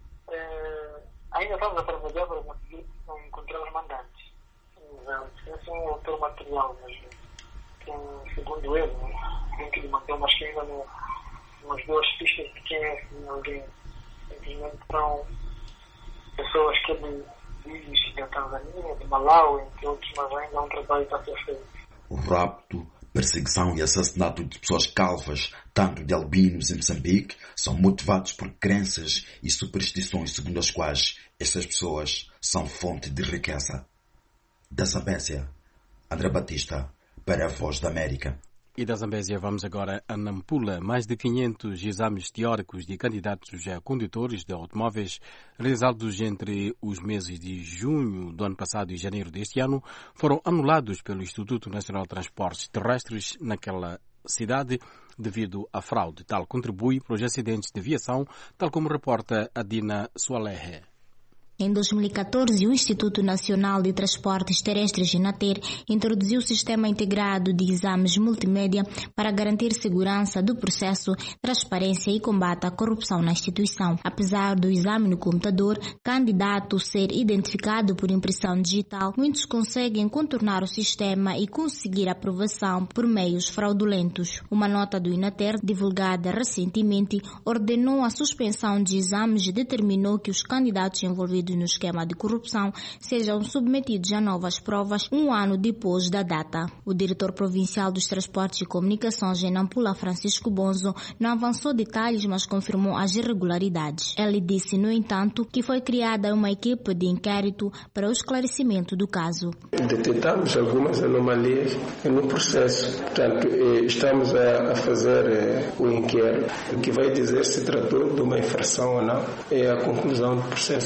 eh, ainda estamos a trabalhar para conseguir encontrar os mandantes. Esse é um autor material, mas tem, segundo ele, tem que lhe manter uma esquina no umas duas pistas pequenas de alguém. Simplesmente são pessoas que ele diz da Tanzânia, de Malawi, entre outros, mas ainda há um trabalho que está a ser feito. O rapto, perseguição e assassinato de pessoas calvas, tanto de albinos em Moçambique, são motivados por crenças e superstições segundo as quais estas pessoas são fonte de riqueza. Da Zambésia, André Batista, para a Voz da América. E da Zambésia vamos agora a Nampula. Mais de quinhentos exames teóricos de candidatos a condutores de automóveis realizados entre os meses de junho do ano passado e janeiro deste ano foram anulados pelo Instituto Nacional de Transportes Terrestres naquela cidade devido à fraude. Tal contribui para os acidentes de aviação, tal como reporta a Dina Sualehe. Em dois mil e catorze, o Instituto Nacional de Transportes Terrestres, INATER, introduziu o Sistema Integrado de Exames Multimédia para garantir segurança do processo, transparência e combate à corrupção na instituição. Apesar do exame no computador, candidato ser identificado por impressão digital, muitos conseguem contornar o sistema e conseguir aprovação por meios fraudulentos. Uma nota do INATER, divulgada recentemente, ordenou a suspensão de exames e determinou que os candidatos envolvidos no esquema de corrupção sejam submetidos a novas provas um ano depois da data. O diretor provincial dos Transportes e Comunicações em Nampula, Francisco Bonzo, não avançou detalhes, mas confirmou as irregularidades. Ele disse, no entanto, que foi criada uma equipe de inquérito para o esclarecimento do caso. Detectamos algumas anomalias no processo. Portanto, estamos a fazer o inquérito. O que vai dizer se tratou de uma infração ou não é a conclusão do processo do inquérito.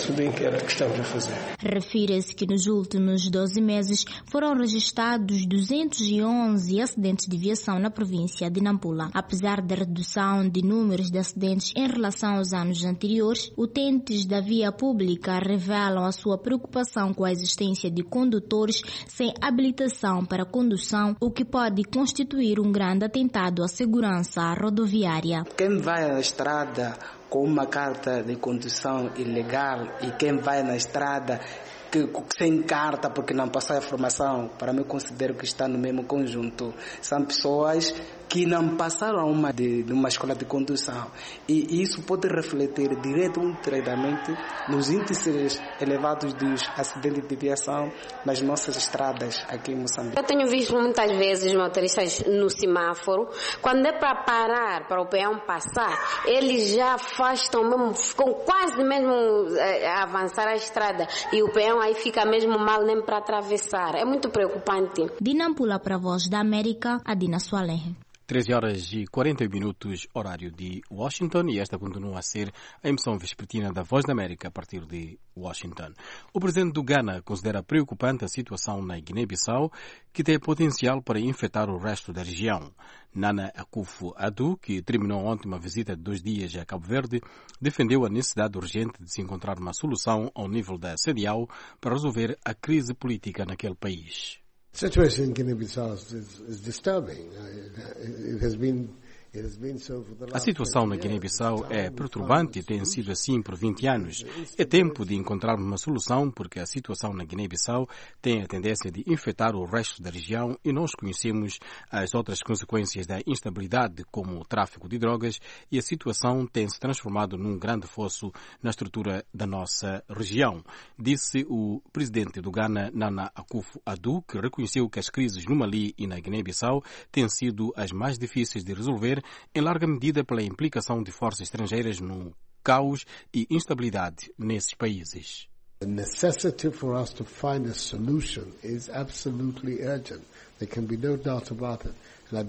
que estamos a fazer. Refere-se que nos últimos doze meses foram registrados duzentos e onze acidentes de viação na província de Nampula. Apesar da redução de números de acidentes em relação aos anos anteriores, utentes da via pública revelam a sua preocupação com a existência de condutores sem habilitação para condução, o que pode constituir um grande atentado à segurança rodoviária. Quem vai na estrada com uma carta de condução ilegal e quem vai na estrada que, sem carta porque não passou a formação, para mim considero que está no mesmo conjunto. São pessoas que não passaram uma de, de uma escola de condução. E isso pode refletir direto ou indiretamente nos índices elevados dos acidentes de viação nas nossas estradas aqui em Moçambique. Eu tenho visto muitas vezes motoristas no semáforo, quando é para parar, para o peão passar, eles já afastam mesmo, ficam quase mesmo a avançar a estrada e o peão aí fica mesmo mal nem para atravessar. É muito preocupante. De Nampula para a Voz da América, Adina Soalenre. treze horas e quarenta minutos, horário de Washington, e esta continua a ser a emissão vespertina da Voz da América a partir de Washington. O presidente do Ghana considera preocupante a situação na Guiné-Bissau, que tem potencial para infectar o resto da região. Nana Akufo-Addo, que terminou ontem uma visita de dois dias a Cabo Verde, defendeu a necessidade urgente de se encontrar uma solução ao nível da C D A O para resolver a crise política naquele país. The situation in Guinea-Bissau is, is disturbing. It has been, it has been so for the last A situação na Guiné-Bissau é perturbante e tem sido assim por vinte anos. É tempo de encontrarmos uma solução porque a situação na Guiné-Bissau tem a tendência de infectar o resto da região e nós conhecemos as outras consequências da instabilidade, como o tráfico de drogas, e a situação tem se transformado num grande fosso na estrutura da nossa região, disse o presidente do Ghana, Nana Akufo-Addo, que reconheceu que as crises no Mali e na Guiné-Bissau têm sido as mais difíceis de resolver, em larga medida pela implicação de forças estrangeiras no caos e instabilidade nesses países. The necessity for us to find a solution is absolutely urgent. There can be no doubt about it.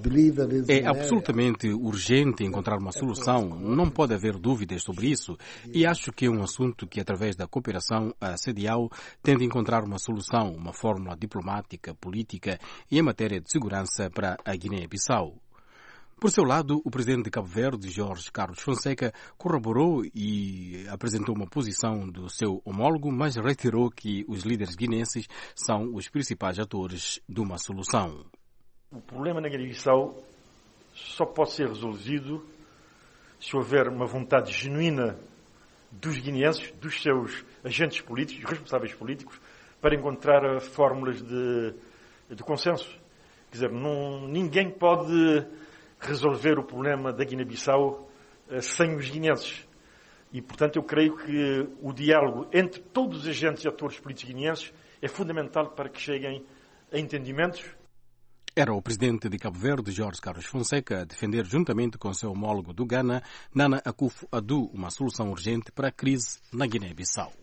É absolutamente urgente encontrar uma solução, não pode haver dúvidas sobre isso, e acho que é um assunto que, através da cooperação, a C D A O tem de encontrar uma solução, uma fórmula diplomática, política e em matéria de segurança para a Guiné-Bissau. Por seu lado, o presidente de Cabo Verde, Jorge Carlos Fonseca, corroborou e apresentou uma posição do seu homólogo, mas reiterou que os líderes guinenses são os principais atores de uma solução. O problema na Guiné-Bissau só pode ser resolvido se houver uma vontade genuína dos guineenses, dos seus agentes políticos, responsáveis políticos, para encontrar fórmulas de, de consenso. Quer dizer, não, ninguém pode resolver o problema da Guiné-Bissau sem os guineenses. E, portanto, eu creio que o diálogo entre todos os agentes e atores políticos guineenses é fundamental para que cheguem a entendimentos. Era o presidente de Cabo Verde, Jorge Carlos Fonseca, a defender, juntamente com seu homólogo do Ghana, Nana Akufo-Addo, uma solução urgente para a crise na Guiné-Bissau.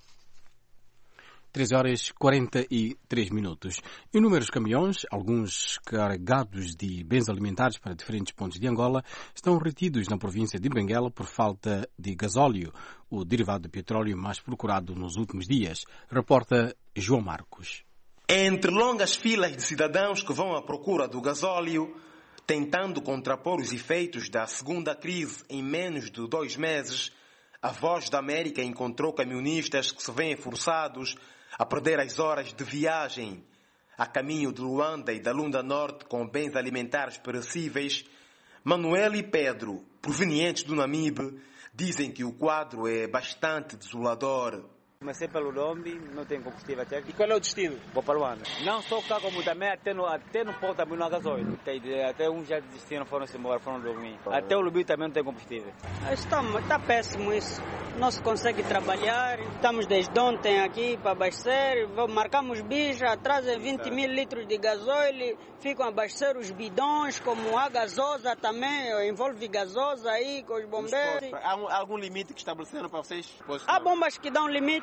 treze horas e quarenta e três minutos. Inúmeros caminhões, alguns carregados de bens alimentares para diferentes pontos de Angola, estão retidos na província de Benguela por falta de gasóleo, o derivado de petróleo mais procurado nos últimos dias. Reporta João Marcos. Entre longas filas de cidadãos que vão à procura do gasóleo, tentando contrapor os efeitos da segunda crise em menos de dois meses, a Voz da América encontrou camionistas que se veem forçados a perder as horas de viagem a caminho de Luanda e da Lunda Norte com bens alimentares perecíveis. Manuel e Pedro, provenientes do Namibe, dizem que o quadro é bastante desolador. Comecei pelo Dombi, não tem combustível até. E qual é o destino? Vou para Luanda. Não só cá, como também até no, até no porto também não há gasóleo. Até uns já desistiram, foram-se embora, foram dormir. Até o Lubi também não tem combustível. Está, está péssimo isso. Não se consegue trabalhar. Estamos desde ontem aqui para abastecer. Marcamos bicha, atrasam vinte mil litros de gasóleo. Ficam a abastecer os bidões, como a gasosa também, envolve gasosa aí com os bombeiros. Há algum limite que estabeleceram para vocês? Há bombas que dão limite.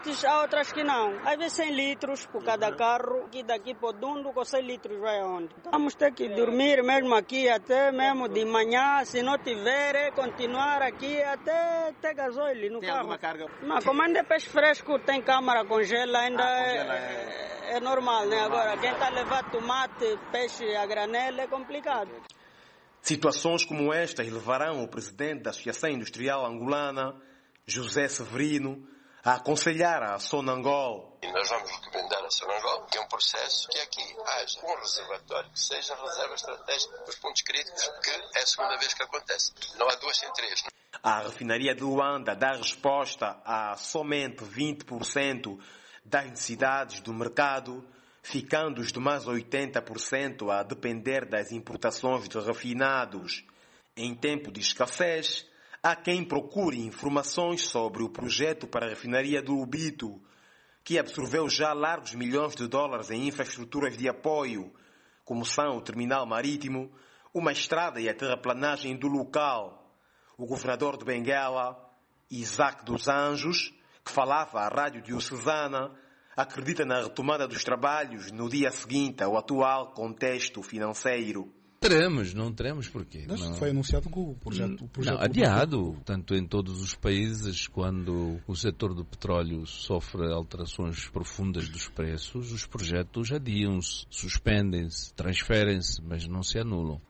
partes, há outras que não. Às vezes cem litros por cada carro, que daqui para o Dundo com cem litros vai aonde? Vamos ter que dormir mesmo aqui até mesmo de manhã, se não tiver, é continuar aqui até ter gasóleo no tem carro. Alguma carga? Mas como ainda é peixe fresco, tem câmara, congela, ainda ah, é, congela é... é normal, né? Agora, quem está a levar tomate, peixe a granel é complicado. Situações como estas levarão o presidente da Associação Industrial Angolana, José Severino, a aconselhar a Sonangol. E nós vamos recomendar a Sonangol que é um processo que aqui haja um reservatório, que seja a reserva estratégica dos pontos críticos, que é a segunda vez que acontece. Não há duas sem três. A refinaria de Luanda dá resposta a somente vinte por cento das necessidades do mercado, ficando os demais oitenta por cento a depender das importações de refinados. Em tempo de escassez, há quem procure informações sobre o projeto para a refinaria do Lubito, que absorveu já largos milhões de dólares em infraestruturas de apoio, como são o terminal marítimo, uma estrada e a terraplanagem do local. O governador de Benguela, Isaac dos Anjos, que falava à rádio diocesana, acredita na retomada dos trabalhos no dia seguinte ao atual contexto financeiro. Teremos, não teremos porquê. Mas não. Foi anunciado que o projeto... O projeto não, adiado, tanto em todos os países, quando o setor do petróleo sofre alterações profundas dos preços, os projetos adiam-se, suspendem-se, transferem-se, mas não se anulam.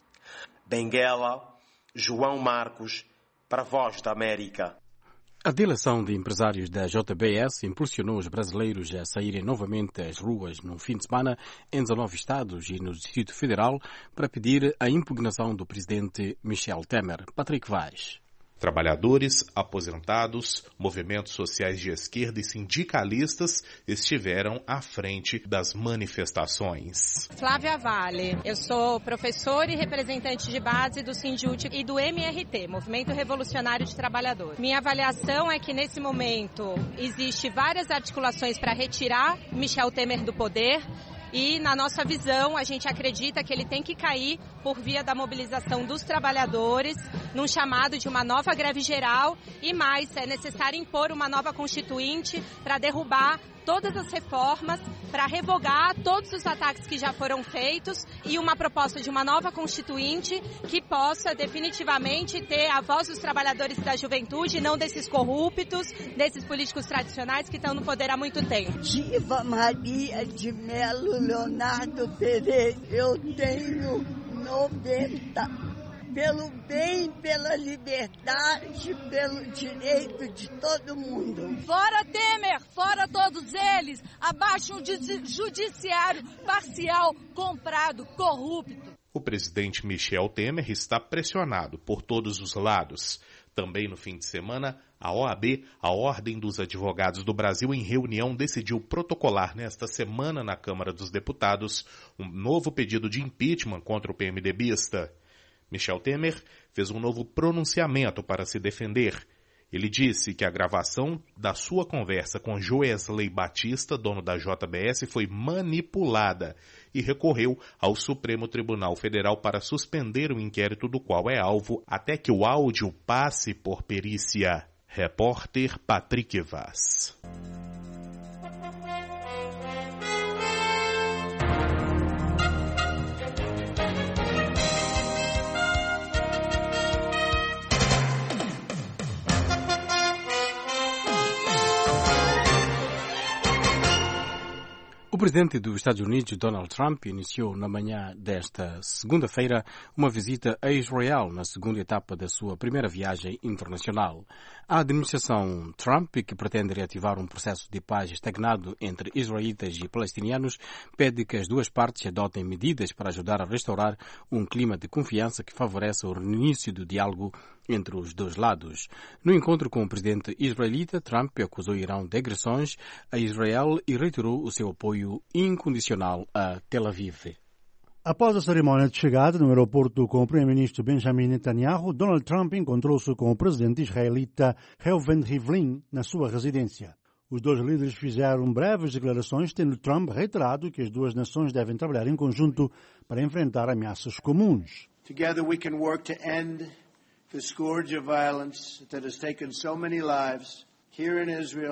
Benguela, João Marcos, para a Voz da América. A delação de empresários da J B S impulsionou os brasileiros a saírem novamente às ruas no fim de semana em dezenove estados e no Distrito Federal para pedir a impugnação do presidente Michel Temer. Patrick Vaz. Trabalhadores, aposentados, movimentos sociais de esquerda e sindicalistas estiveram à frente das manifestações. Flávia Vale, eu sou professora e representante de base do Sindjut e do M R T, Movimento Revolucionário de Trabalhadores. Minha avaliação é que nesse momento existe várias articulações para retirar Michel Temer do poder. E, na nossa visão, a gente acredita que ele tem que cair por via da mobilização dos trabalhadores, num chamado de uma nova greve geral e mais, é necessário impor uma nova constituinte para derrubar todas as reformas, para revogar todos os ataques que já foram feitos e uma proposta de uma nova constituinte que possa definitivamente ter a voz dos trabalhadores da juventude, não desses corruptos, desses políticos tradicionais que estão no poder há muito tempo. Diva Maria de Melo Leonardo Pereira, eu tenho noventa. Pelo bem, pela liberdade, pelo direito de todo mundo. Fora Temer, fora todos eles, abaixo um judiciário parcial, comprado, corrupto. O presidente Michel Temer está pressionado por todos os lados. Também no fim de semana, a O A B, a Ordem dos Advogados do Brasil, em reunião decidiu protocolar nesta semana na Câmara dos Deputados um novo pedido de impeachment contra o PMDBista. Michel Temer fez um novo pronunciamento para se defender. Ele disse que a gravação da sua conversa com Joesley Batista, dono da J B S, foi manipulada e recorreu ao Supremo Tribunal Federal para suspender o inquérito do qual é alvo até que o áudio passe por perícia. Repórter Patrick Vaz. O presidente dos Estados Unidos, Donald Trump, iniciou na manhã desta segunda-feira uma visita a Israel na segunda etapa da sua primeira viagem internacional. A administração Trump, que pretende reativar um processo de paz estagnado entre israelitas e palestinianos, pede que as duas partes adotem medidas para ajudar a restaurar um clima de confiança que favoreça o reinício do diálogo entre os dois lados. No encontro com o presidente israelita, Trump acusou o Irão de agressões a Israel e reiterou o seu apoio incondicional a Tel Aviv. Após a cerimônia de chegada no aeroporto com o primeiro-ministro Benjamin Netanyahu, Donald Trump encontrou-se com o presidente israelita Reuven Rivlin na sua residência. Os dois líderes fizeram breves declarações, tendo Trump reiterado que as duas nações devem trabalhar em conjunto para enfrentar ameaças comuns. Together we can work to end the scourge of violence that has taken so many lives here in Israel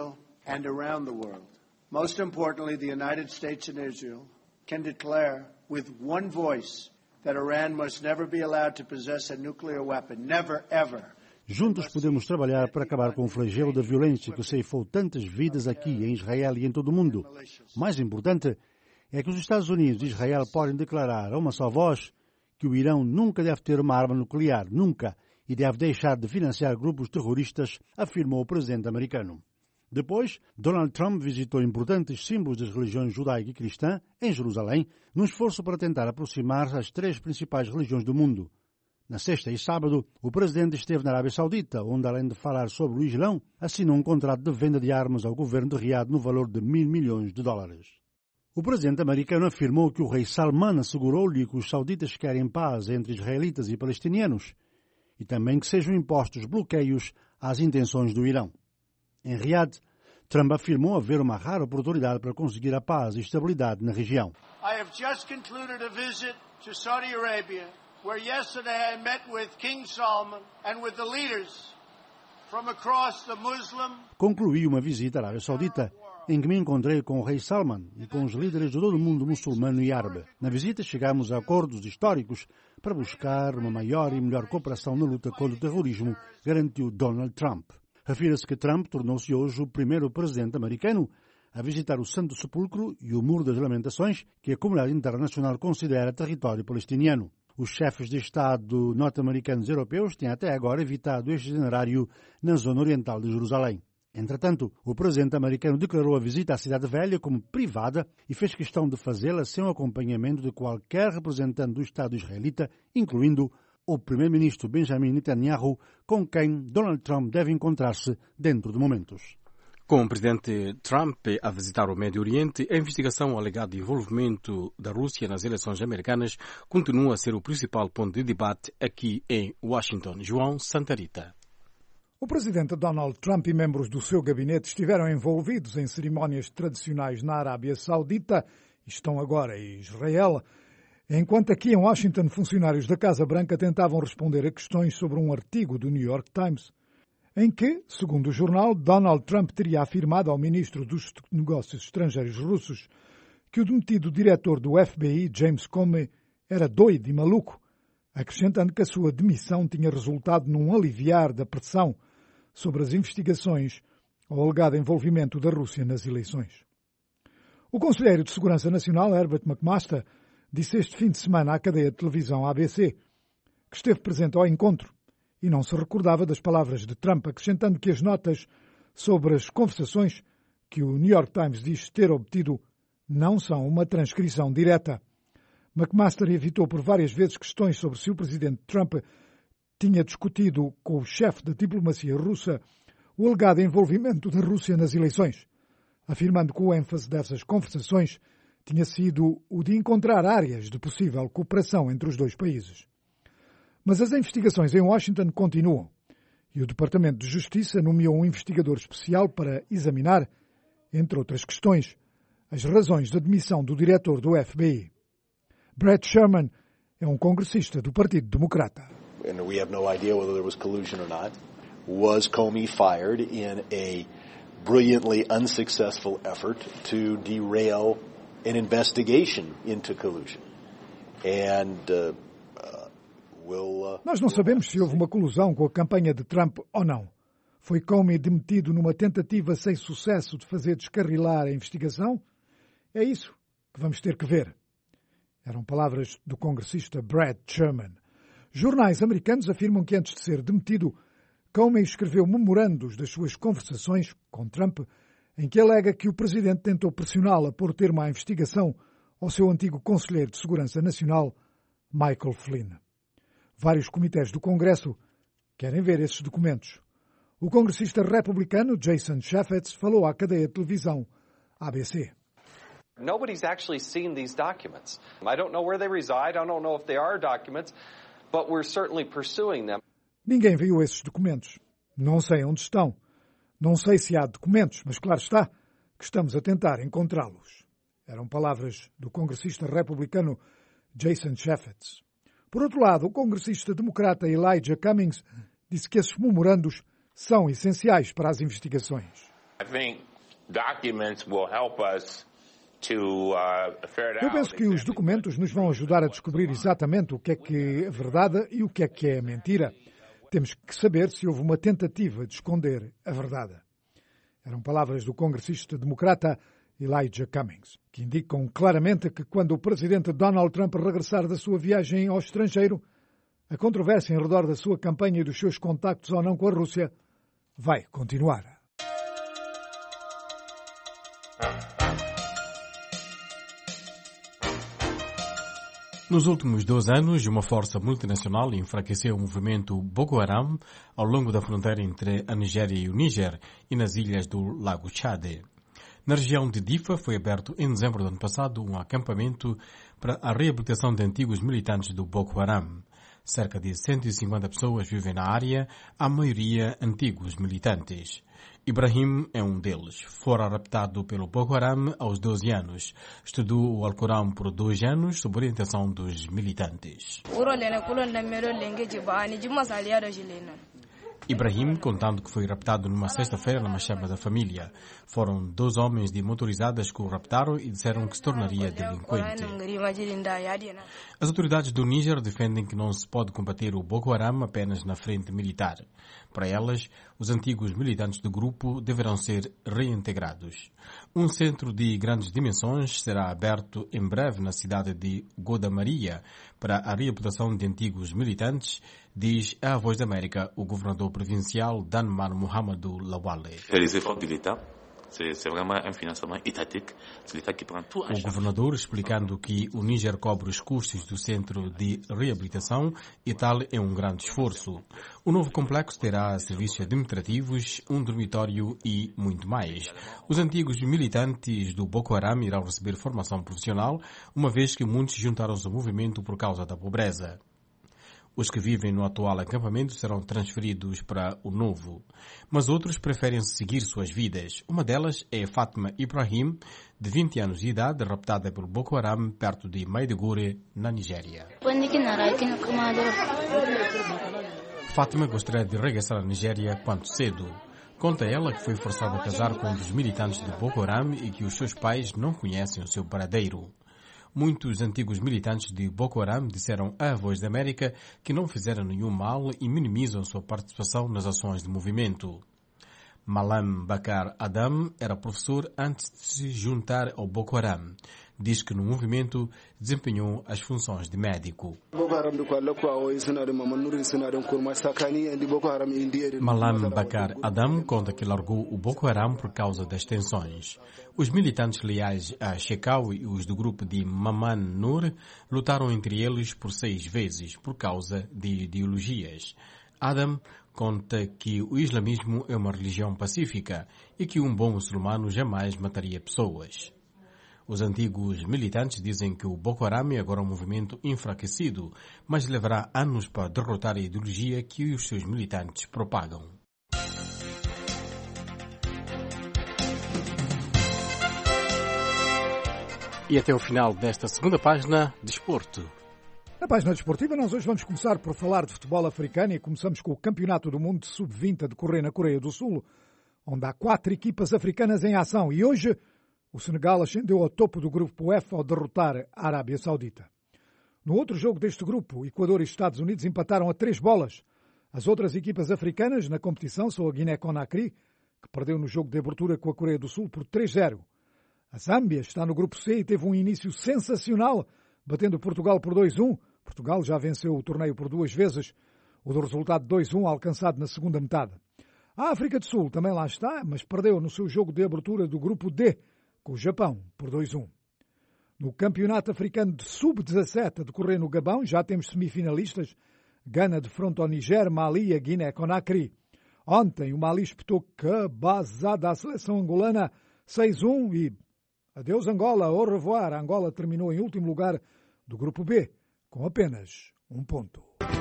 and around the world. Most importantly, the United States and Israel can declare with one voice that Iran must never be allowed to possess a nuclear weapon. Never, ever. Juntos podemos trabalhar para acabar com o flagelo da violência que ceifou tantas vidas aqui em Israel e em todo o mundo. Mais importante é que os Estados Unidos e Israel podem declarar a uma só voz que o Irão nunca deve ter uma arma nuclear, nunca, e deve deixar de financiar grupos terroristas, afirmou o presidente americano. Depois, Donald Trump visitou importantes símbolos das religiões judaica e cristã em Jerusalém, num esforço para tentar aproximar as três principais religiões do mundo. Na sexta e sábado, o presidente esteve na Arábia Saudita, onde, além de falar sobre o Islão, assinou um contrato de venda de armas ao governo de Riad no valor de mil milhões de dólares. O presidente americano afirmou que o rei Salman assegurou-lhe que os sauditas querem paz entre israelitas e palestinianos e também que sejam impostos bloqueios às intenções do Irão. Em Riad, Trump afirmou haver uma rara oportunidade para conseguir a paz e estabilidade na região. I have just concluded a visit to Saudi Arabia, where yesterday I met with King Salman and with the leaders from across the Muslim. Concluí uma visita à Arábia Saudita, em que me encontrei com o rei Salman e com os líderes de todo o mundo muçulmano e árabe. Na visita chegamos a acordos históricos para buscar uma maior e melhor cooperação na luta contra o terrorismo, garantiu Donald Trump. Refira-se que Trump tornou-se hoje o primeiro presidente americano a visitar o Santo Sepulcro e o Muro das Lamentações, que a comunidade internacional considera território palestiniano. Os chefes de Estado norte-americanos e europeus têm até agora evitado este itinerário na zona oriental de Jerusalém. Entretanto, o presidente americano declarou a visita à Cidade Velha como privada e fez questão de fazê-la sem o acompanhamento de qualquer representante do Estado israelita, incluindo o primeiro-ministro Benjamin Netanyahu, com quem Donald Trump deve encontrar-se dentro de momentos. Com o presidente Trump a visitar o Médio Oriente, a investigação ao alegado envolvimento da Rússia nas eleições americanas continua a ser o principal ponto de debate aqui em Washington. João Santarita. O presidente Donald Trump e membros do seu gabinete estiveram envolvidos em cerimónias tradicionais na Arábia Saudita e estão agora em Israel, enquanto aqui em Washington funcionários da Casa Branca tentavam responder a questões sobre um artigo do New York Times, em que, segundo o jornal, Donald Trump teria afirmado ao ministro dos Negócios Estrangeiros russos que o demitido diretor do F B I, James Comey, era doido e maluco, acrescentando que a sua demissão tinha resultado num aliviar da pressão sobre as investigações ao alegado envolvimento da Rússia nas eleições. O conselheiro de Segurança Nacional, Herbert McMaster, disse este fim de semana à cadeia de televisão A B C que esteve presente ao encontro e não se recordava das palavras de Trump, acrescentando que as notas sobre as conversações que o New York Times diz ter obtido não são uma transcrição direta. McMaster evitou por várias vezes questões sobre se o presidente Trump tinha discutido com o chefe da diplomacia russa o alegado envolvimento da Rússia nas eleições, afirmando que o ênfase dessas conversações tinha sido o de encontrar áreas de possível cooperação entre os dois países. Mas as investigações em Washington continuam e o Departamento de Justiça nomeou um investigador especial para examinar, entre outras questões, as razões da demissão do diretor do F B I. Brett Sherman é um congressista do Partido Democrata. And we have no idea whether there was collusion or not. Was Comey fired in a brilliantly unsuccessful effort to derail an investigation into collusion? And uh, uh, we'll, uh, Nós não sabemos se houve uma colusão com a campanha de Trump ou não. Foi Comey demitido numa tentativa sem sucesso de fazer descarrilar a investigação? É isso que vamos ter que ver. Eram palavras do congressista Brad Sherman. Jornais americanos afirmam que antes de ser demitido, Comey escreveu memorandos das suas conversações com Trump, em que alega que o presidente tentou pressioná-lo a pôr termo à investigação ao seu antigo conselheiro de Segurança Nacional, Michael Flynn. Vários comitês do Congresso querem ver esses documentos. O congressista republicano Jason Chaffetz falou à cadeia de televisão A B C. Nobody's actually seen these documents. I don't know where they reside. I don't know if they are documents, but we're certainly pursuing them. Ninguém viu esses documentos. Não sei onde estão. Não sei se há documentos, mas claro está que estamos a tentar encontrá-los. Eram palavras do congressista republicano Jason Chaffetz. Por outro lado, o congressista democrata Elijah Cummings disse que esses memorandos são essenciais para as investigações. I think documents will help us to uh, ferret out. Eu penso que os documentos nos vão ajudar a descobrir exatamente o que é que é verdade e o que é que é mentira. Temos que saber se houve uma tentativa de esconder a verdade. Eram palavras do congressista democrata Elijah Cummings, que indicam claramente que quando o presidente Donald Trump regressar da sua viagem ao estrangeiro, a controvérsia em redor da sua campanha e dos seus contactos ou não com a Rússia vai continuar. Nos últimos dois anos, uma força multinacional enfraqueceu o movimento Boko Haram ao longo da fronteira entre a Nigéria e o Níger e nas ilhas do Lago Chade. Na região de Difa foi aberto em dezembro do ano passado um acampamento para a reabilitação de antigos militantes do Boko Haram. Cerca de cento e cinquenta pessoas vivem na área, a maioria antigos militantes. Ibrahim é um deles. Fora raptado pelo Boko Haram aos doze anos. Estudou o Alcorão por dois anos sob orientação dos militantes. Ibrahim, contando que foi raptado numa sexta-feira na machamba da família. Foram dois homens de motorizadas que o raptaram e disseram que se tornaria delinquente. As autoridades do Níger defendem que não se pode combater o Boko Haram apenas na frente militar. Para elas, os antigos militantes do grupo deverão ser reintegrados. Um centro de grandes dimensões será aberto em breve na cidade de Godamaria para a reabilitação de antigos militantes, diz a Voz da América o governador provincial Danman Mohamedou Lawale. O governador explicando que o Níger cobre os custos do centro de reabilitação e tal é um grande esforço. O novo complexo terá serviços administrativos, um dormitório e muito mais. Os antigos militantes do Boko Haram irão receber formação profissional, uma vez que muitos juntaram-se ao movimento por causa da pobreza. Os que vivem no atual acampamento serão transferidos para o novo. Mas outros preferem seguir suas vidas. Uma delas é Fátima Ibrahim, de vinte anos de idade, raptada pelo Boko Haram perto de Maiduguri, na Nigéria. Fátima gostaria de regressar à Nigéria quanto cedo. Conta ela que foi forçada a casar com um dos militantes do Boko Haram e que os seus pais não conhecem o seu paradeiro. Muitos antigos militantes de Boko Haram disseram à Voz da América que não fizeram nenhum mal e minimizam sua participação nas ações de movimento. Malam Bakar Adam era professor antes de se juntar ao Boko Haram. Diz que no movimento desempenhou as funções de médico. Malam Bakar Adam conta que largou o Boko Haram por causa das tensões. Os militantes leais a Shekau e os do grupo de Maman Nur lutaram entre eles por seis vezes por causa de ideologias. Adam conta que o islamismo é uma religião pacífica e que um bom muçulmano jamais mataria pessoas. Os antigos militantes dizem que o Boko Haram é agora um movimento enfraquecido, mas levará anos para derrotar a ideologia que os seus militantes propagam. E até o final desta segunda página, Desporto. Na página desportiva, nós hoje vamos começar por falar de futebol africano e começamos com o Campeonato do Mundo de sub vinte a decorrer na Coreia do Sul, onde há quatro equipas africanas em ação e hoje o Senegal ascendeu ao topo do grupo F ao derrotar a Arábia Saudita. No outro jogo deste grupo, Equador e Estados Unidos empataram a três bolas. As outras equipas africanas na competição são a Guiné-Conakry, que perdeu no jogo de abertura com a Coreia do Sul por três a zero. A Zâmbia está no grupo C e teve um início sensacional, batendo Portugal por dois a um. Portugal já venceu o torneio por duas vezes, o do resultado dois a um alcançado na segunda metade. A África do Sul também lá está, mas perdeu no seu jogo de abertura do grupo D, com o Japão por dois a um. No Campeonato Africano de sub dezassete a decorrer no Gabão, já temos semifinalistas. Gana de frente ao Niger, Mali e a Guiné-Conakry. Ontem o Mali espetou cabazada à seleção angolana seis a um e adeus Angola, au revoir. A Angola terminou em último lugar do grupo B, com apenas um ponto.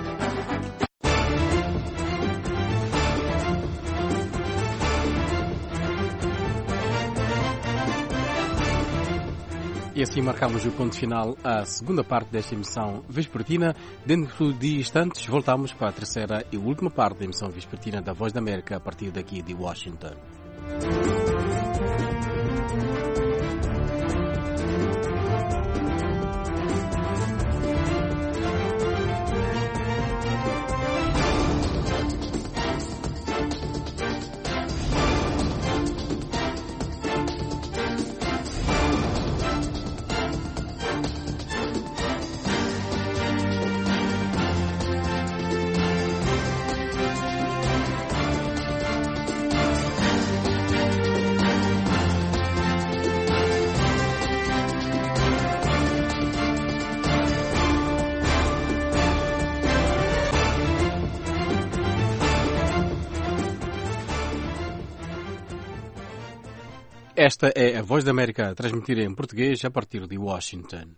E assim marcamos o ponto final à segunda parte desta emissão vespertina. Dentro de instantes voltamos para a terceira e última parte da emissão vespertina da Voz da América a partir daqui de Washington. Esta é a Voz da América, transmitida em português a partir de Washington.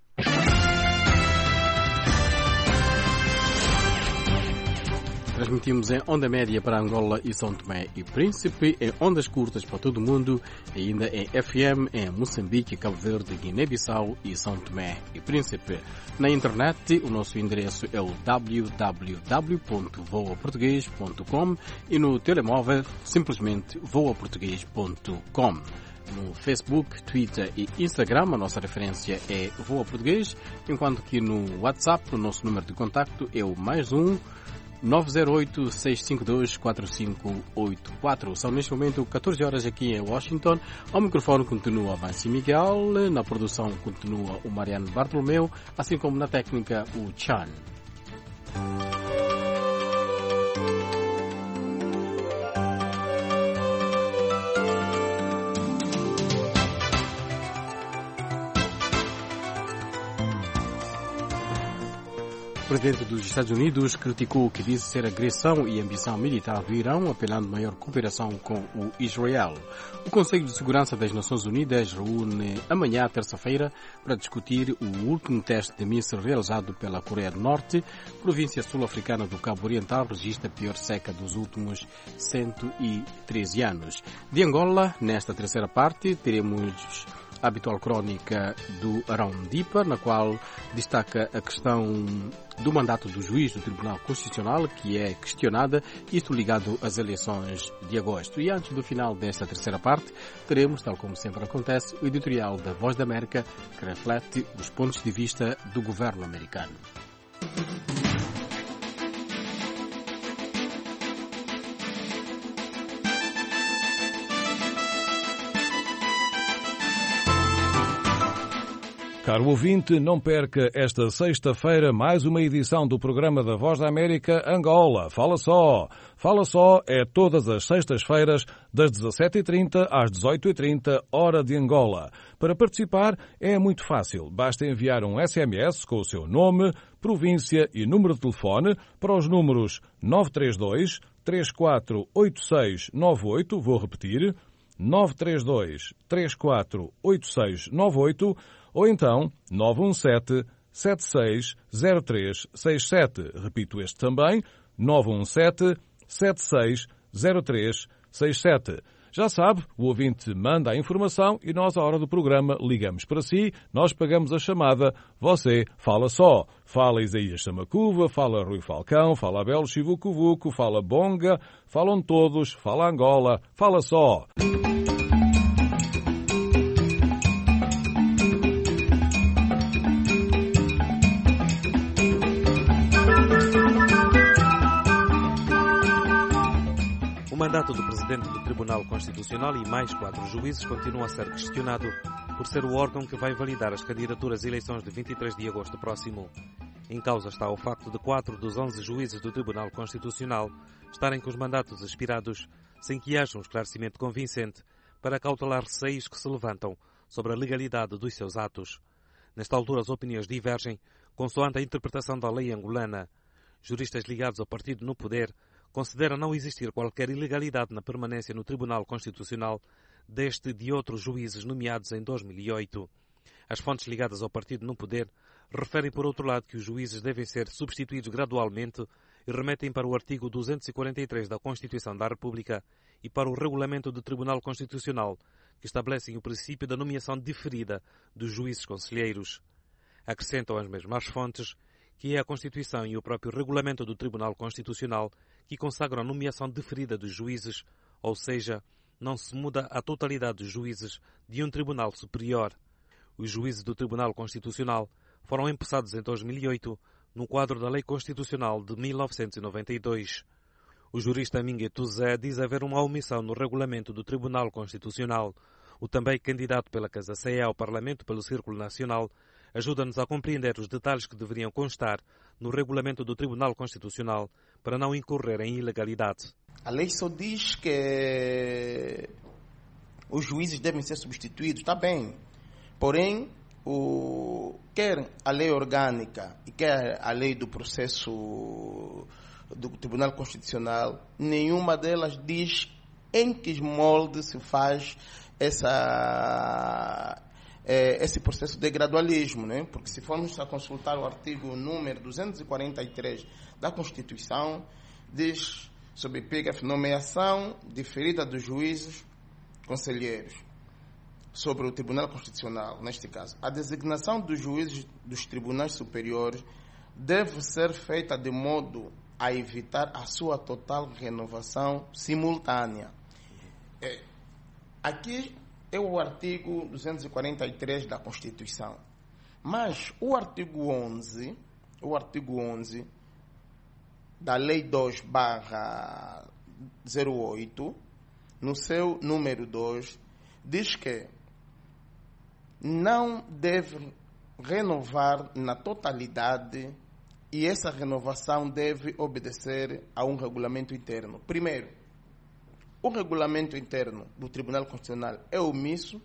Transmitimos em onda média para Angola e São Tomé e Príncipe, em ondas curtas para todo o mundo, ainda em F M em Moçambique, Cabo Verde, Guiné-Bissau e São Tomé e Príncipe. Na internet, o nosso endereço é o w w w ponto voa português ponto com e no telemóvel, simplesmente voa português ponto com. No Facebook, Twitter e Instagram, a nossa referência é Voa Português, enquanto que no WhatsApp, o nosso número de contacto é o mais um nove zero oito, seis cinco dois, quatro cinco oito quatro. São neste momento catorze horas aqui em Washington. Ao microfone continua Vanci Miguel, na produção continua o Mariano Bartolomeu, assim como na técnica o Chan. O presidente dos Estados Unidos criticou o que disse ser agressão e ambição militar do Irão, apelando maior cooperação com o Israel. O Conselho de Segurança das Nações Unidas reúne amanhã, terça-feira, para discutir o último teste de míssil realizado pela Coreia do Norte. A província sul-africana do Cabo Oriental registra a pior seca dos últimos cento e treze anos. De Angola, nesta terceira parte, teremos a habitual crónica do Arão Dipa, na qual destaca a questão do mandato do juiz do Tribunal Constitucional, que é questionada, isto ligado às eleições de agosto. E antes do final desta terceira parte, teremos, tal como sempre acontece, o editorial da Voz da América, que reflete os pontos de vista do governo americano. Caro ouvinte, não perca esta sexta-feira mais uma edição do programa da Voz da América Angola. Fala só! Fala só é todas as sextas-feiras, das dezassete e trinta às dezoito e trinta, hora de Angola. Para participar é muito fácil. Basta enviar um S M S com o seu nome, província e número de telefone para os números nove três dois, três quatro oito seis nove oito, vou repetir, nove três dois, três quatro oito seis nove oito, ou então nove um sete, sete seis zero três seis sete. Repito este também, nove um sete, sete seis zero três seis sete. Já sabe, o ouvinte manda a informação e nós, à hora do programa, ligamos para si, nós pagamos a chamada, você fala só. Fala Isaías Samacuva, fala Rui Falcão, fala Abel Chivucovuco, fala Bonga, falam todos, fala Angola, fala só. O mandato do Presidente do Tribunal Constitucional e mais quatro juízes continua a ser questionado por ser o órgão que vai validar as candidaturas e eleições de vinte e três de agosto próximo. Em causa está o facto de quatro dos onze juízes do Tribunal Constitucional estarem com os mandatos expirados sem que haja um esclarecimento convincente para cautelar receios que se levantam sobre a legalidade dos seus atos. Nesta altura as opiniões divergem consoante a interpretação da lei angolana. Juristas ligados ao partido no poder considera não existir qualquer ilegalidade na permanência no Tribunal Constitucional deste e de outros juízes nomeados em dois mil e oito. As fontes ligadas ao partido no poder referem, por outro lado, que os juízes devem ser substituídos gradualmente e remetem para o artigo duzentos e quarenta e três da Constituição da República e para o Regulamento do Tribunal Constitucional, que estabelecem o princípio da nomeação diferida dos juízes conselheiros. Acrescentam as mesmas fontes que é a Constituição e o próprio Regulamento do Tribunal Constitucional que consagram a nomeação diferida dos juízes, ou seja, não se muda a totalidade dos juízes de um tribunal superior. Os juízes do Tribunal Constitucional foram empossados em dois mil e oito, no quadro da Lei Constitucional de mil novecentos e noventa e dois. O jurista Mingue Tuzé diz haver uma omissão no regulamento do Tribunal Constitucional. O também candidato pela Casa C E ao Parlamento pelo Círculo Nacional ajuda-nos a compreender os detalhes que deveriam constar no regulamento do Tribunal Constitucional para não incorrer em ilegalidade. A lei só diz que os juízes devem ser substituídos, está bem. Porém, o, quer a lei orgânica e quer a lei do processo do Tribunal Constitucional, nenhuma delas diz em que molde se faz essa, é, esse processo de gradualismo, né? Porque se formos a consultar o artigo número duzentos e quarenta e três da Constituição, diz sobre P G F, nomeação diferida dos juízes conselheiros sobre o Tribunal Constitucional, neste caso. A designação dos juízes dos tribunais superiores deve ser feita de modo a evitar a sua total renovação simultânea. É, aqui é o artigo duzentos e quarenta e três da Constituição. Mas o artigo onze, o artigo onze da Lei dois barra zero oito, no seu número dois, diz que não deve renovar na totalidade e essa renovação deve obedecer a um regulamento interno. Primeiro, o regulamento interno do Tribunal Constitucional é omisso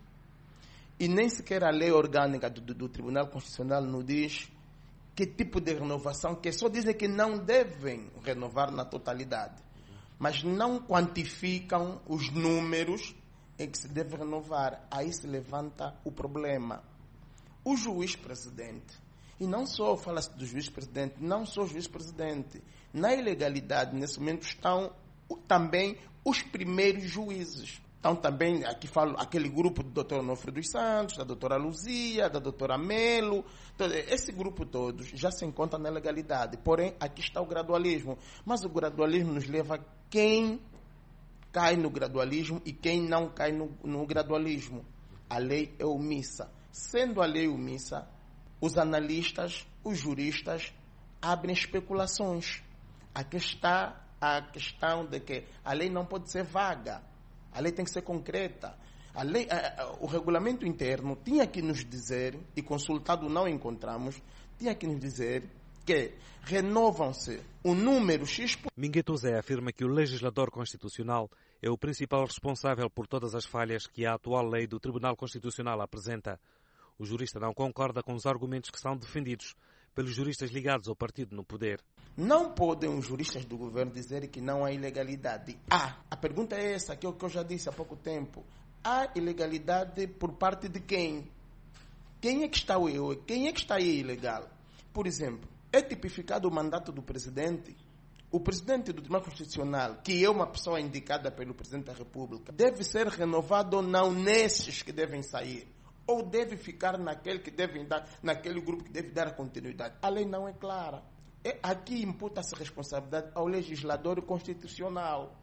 e nem sequer a lei orgânica do, do, do Tribunal Constitucional nos diz que tipo de renovação, que só dizem que não devem renovar na totalidade, mas não quantificam os números em que se deve renovar. Aí se levanta o problema. O juiz-presidente, e não só fala-se do juiz-presidente, não só o juiz-presidente, na ilegalidade nesse momento estão também os primeiros juízes. Então também, aqui falo, aquele grupo do doutor Onofre dos Santos, da doutora Luzia, da doutora Melo, todo, esse grupo todos já se encontra na legalidade. Porém, aqui está o gradualismo. Mas o gradualismo nos leva a quem cai no gradualismo e quem não cai no, no gradualismo. A lei é omissa. Sendo a lei omissa, os analistas, os juristas abrem especulações. Aqui está a questão de que a lei não pode ser vaga. A lei tem que ser concreta. A lei, a, a, o regulamento interno tinha que nos dizer, e consultado não encontramos, tinha que nos dizer que renovam-se o número X... Mingueto Zé afirma que o legislador constitucional é o principal responsável por todas as falhas que a atual lei do Tribunal Constitucional apresenta. O jurista não concorda com os argumentos que são defendidos pelos juristas ligados ao partido no poder. Não podem os juristas do governo dizer que não há ilegalidade. Ah, a pergunta é essa, que é o que eu já disse há pouco tempo. Há ilegalidade por parte de quem? Quem é que está, quem é que está aí ilegal? Por exemplo, é tipificado o mandato do presidente. O presidente do Tribunal Constitucional, que é uma pessoa indicada pelo presidente da República, deve ser renovado ou não nesses que devem sair? Ou deve ficar naquele que deve dar, naquele grupo que deve dar a continuidade? A lei não é clara. É, aqui imputa-se responsabilidade ao legislador constitucional.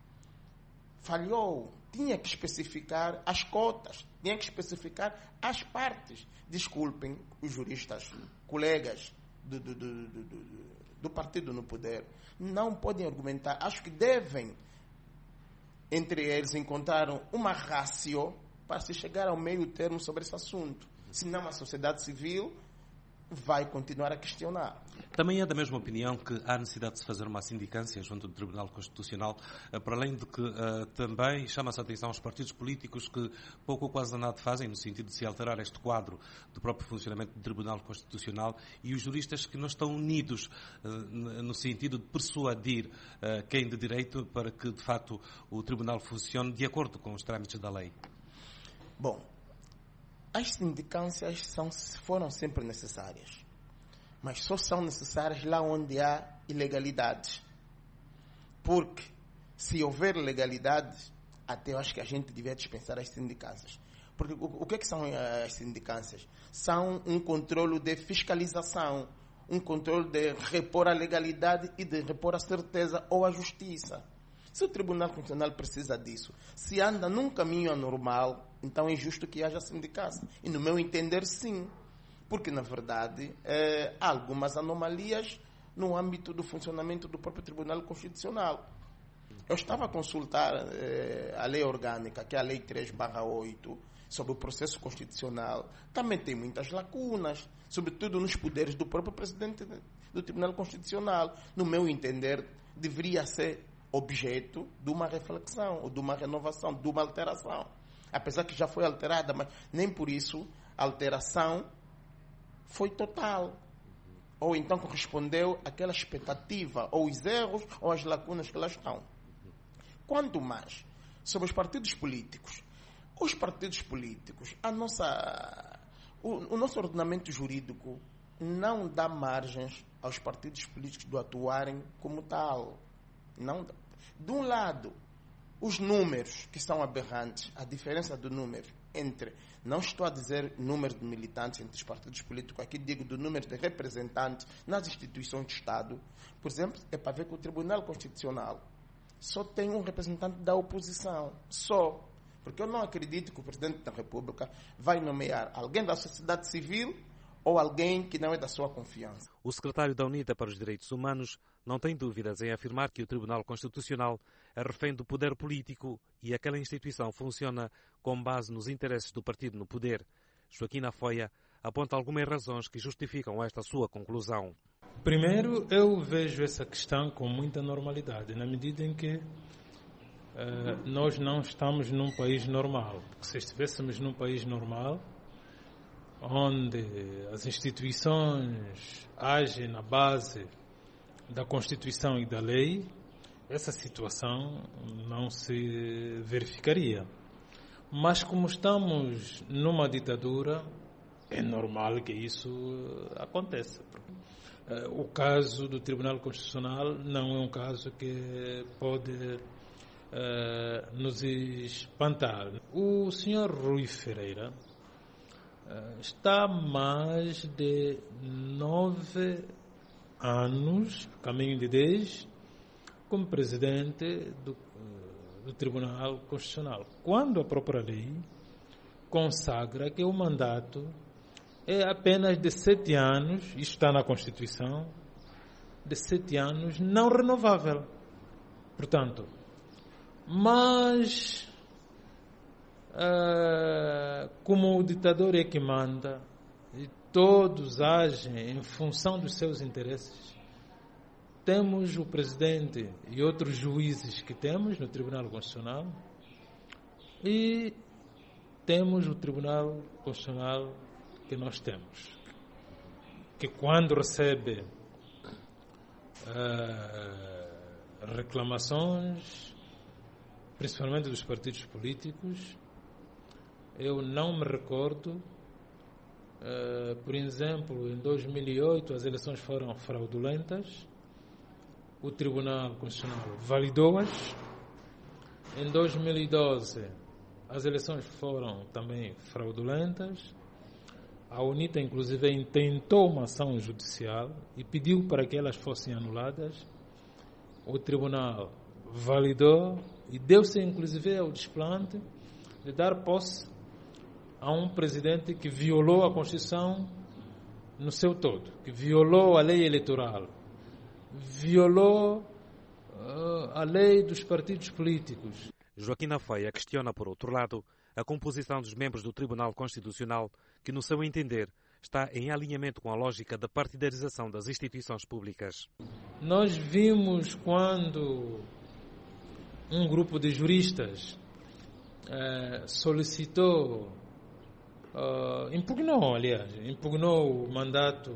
Falhou. Tinha que especificar as cotas, tinha que especificar as partes. Desculpem os juristas, colegas do, do, do, do, do, do partido no poder, não podem argumentar. Acho que devem, entre eles, encontrar uma ratio para se chegar ao meio termo sobre esse assunto. Senão a sociedade civil vai continuar a questionar. Também é da mesma opinião que há necessidade de se fazer uma sindicância junto do Tribunal Constitucional, para além de que uh, também chama-se a atenção aos partidos políticos que pouco ou quase nada fazem no sentido de se alterar este quadro do próprio funcionamento do Tribunal Constitucional e os juristas que não estão unidos uh, no sentido de persuadir uh, quem de direito para que, de facto, o Tribunal funcione de acordo com os trâmites da lei. Bom, as sindicâncias são, foram sempre necessárias, mas só são necessárias lá onde há ilegalidades. Porque se houver legalidade, até eu acho que a gente devia dispensar as sindicâncias. Porque o, o que, é que são as sindicâncias? São um controle de fiscalização, um controle de repor a legalidade e de repor a certeza ou a justiça. Se o Tribunal Constitucional precisa disso, se anda num caminho anormal, então é justo que haja sindicância. E no meu entender, sim. Porque, na verdade, é, há algumas anomalias no âmbito do funcionamento do próprio Tribunal Constitucional. Eu estava a consultar é, a lei orgânica, que é a lei três barra oito, sobre o processo constitucional. Também tem muitas lacunas, sobretudo nos poderes do próprio presidente do Tribunal Constitucional. No meu entender, deveria ser objeto de uma reflexão, ou de uma renovação, de uma alteração. Apesar que já foi alterada, mas nem por isso a alteração foi total. Ou então correspondeu àquela expectativa, ou os erros, ou as lacunas que lá estão. Quanto mais sobre os partidos políticos, Os partidos políticos, a nossa, o, o nosso ordenamento jurídico não dá margens aos partidos políticos de atuarem como tal. Não dá. De um lado, os números que são aberrantes, a diferença do número entre, não estou a dizer número de militantes entre os partidos políticos, aqui digo do número de representantes nas instituições de Estado. Por exemplo, é para ver que o Tribunal Constitucional só tem um representante da oposição, só. Porque eu não acredito que o Presidente da República vai nomear alguém da sociedade civil ou alguém que não é da sua confiança. O secretário da UNITA para os Direitos Humanos não tem dúvidas em afirmar que o Tribunal Constitucional é refém do poder político e aquela instituição funciona com base nos interesses do partido no poder. Joaquim Afoia aponta algumas razões que justificam esta sua conclusão. Primeiro, eu vejo essa questão com muita normalidade, na medida em que uh, nós não estamos num país normal. Porque se estivéssemos num país normal, onde as instituições agem na base da Constituição e da lei, essa situação não se verificaria. Mas como estamos numa ditadura, é normal que isso aconteça. O caso do Tribunal Constitucional não é um caso que pode uh, nos espantar. O senhor Rui Ferreira uh, está há mais de nove anos, caminho de dez, como presidente do, uh, do Tribunal Constitucional. Quando a própria lei consagra que o mandato é apenas de sete anos, isto está na Constituição, de sete anos não renovável. Portanto, mas uh, como o ditador é que manda e todos agem em função dos seus interesses, temos o presidente e outros juízes que temos no Tribunal Constitucional e temos o Tribunal Constitucional que nós temos, que quando recebe uh, reclamações, principalmente dos partidos políticos, eu não me recordo, uh, por exemplo, em dois mil e oito as eleições foram fraudulentas, o Tribunal Constitucional validou-as, em dois mil e doze as eleições foram também fraudulentas. A UNITA, inclusive, intentou uma ação judicial e pediu para que elas fossem anuladas. O tribunal validou e deu-se, inclusive, ao desplante de dar posse a um presidente que violou a Constituição no seu todo, que violou a lei eleitoral, violou uh, a lei dos partidos políticos. Joaquim Afoia questiona, por outro lado, a composição dos membros do Tribunal Constitucional, que, no seu entender, está em alinhamento com a lógica da partidarização das instituições públicas. Nós vimos quando um grupo de juristas eh, solicitou, uh, impugnou, aliás, impugnou o mandato,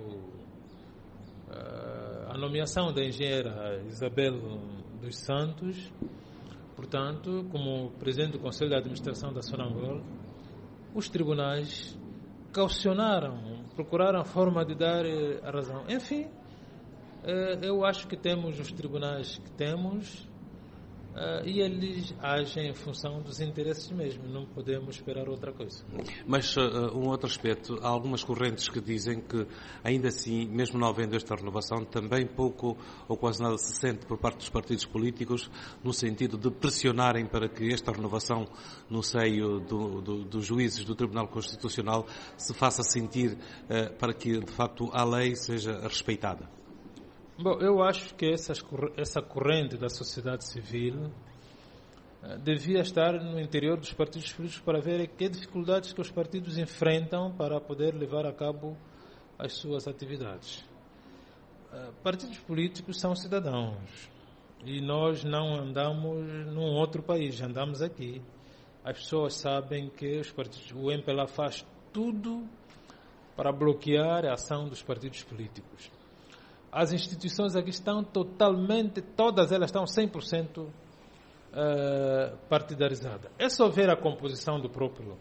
uh, a nomeação da engenheira Isabel dos Santos. Portanto, como presidente do Conselho de Administração da Sonangol, os tribunais caucionaram, procuraram a forma de dar a razão. Enfim, eu acho que temos os tribunais que temos e eles agem em função dos interesses mesmo, não podemos esperar outra coisa. Mas uh, um outro aspecto, há algumas correntes que dizem que ainda assim, mesmo não havendo esta renovação, também pouco ou quase nada se sente por parte dos partidos políticos no sentido de pressionarem para que esta renovação no seio do, do, dos juízes do Tribunal Constitucional se faça sentir uh, para que de facto a lei seja respeitada. Bom, eu acho que essas, essa corrente da sociedade civil uh, devia estar no interior dos partidos políticos para ver que dificuldades que os partidos enfrentam para poder levar a cabo as suas atividades. Uh, partidos políticos são cidadãos e nós não andamos num outro país, andamos aqui. As pessoas sabem que os partidos, o M P L A faz tudo para bloquear a ação dos partidos políticos. As instituições aqui estão totalmente, todas elas estão cem por cento uh, partidarizada. É só ver a composição do próprio,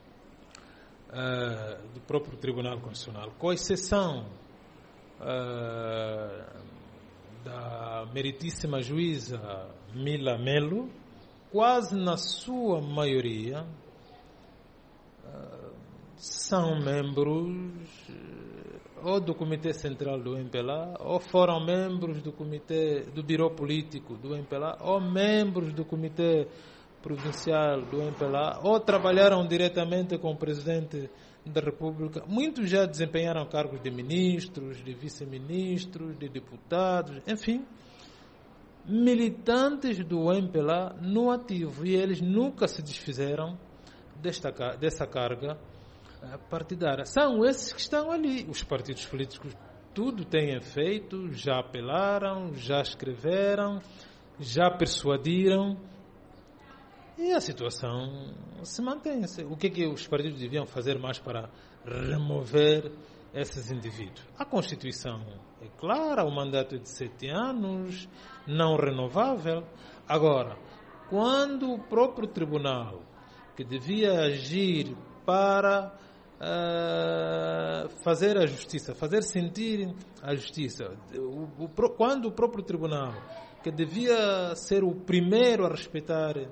uh, do próprio Tribunal Constitucional, com exceção uh, da meritíssima juíza Mila Melo, quase na sua maioria uh, são membros ou do Comitê Central do M P L A, ou foram membros do Comitê do Biro Político do M P L A, ou membros do Comitê Provincial do M P L A, ou trabalharam diretamente com o Presidente da República. Muitos já desempenharam cargos de ministros, de vice-ministros, de deputados, enfim, militantes do M P L A no ativo, e eles nunca se desfizeram desta, dessa carga partidária. São esses que estão ali. Os partidos políticos tudo têm feito, já apelaram, já escreveram, já persuadiram, e a situação se mantém. O que é que os partidos deviam fazer mais para remover esses indivíduos? A Constituição é clara, o mandato é de sete anos, não renovável. Agora, quando o próprio tribunal, que devia agir para uh, fazer a justiça, fazer sentir a justiça, o, o, quando o próprio tribunal, que devia ser o primeiro a respeitar uh,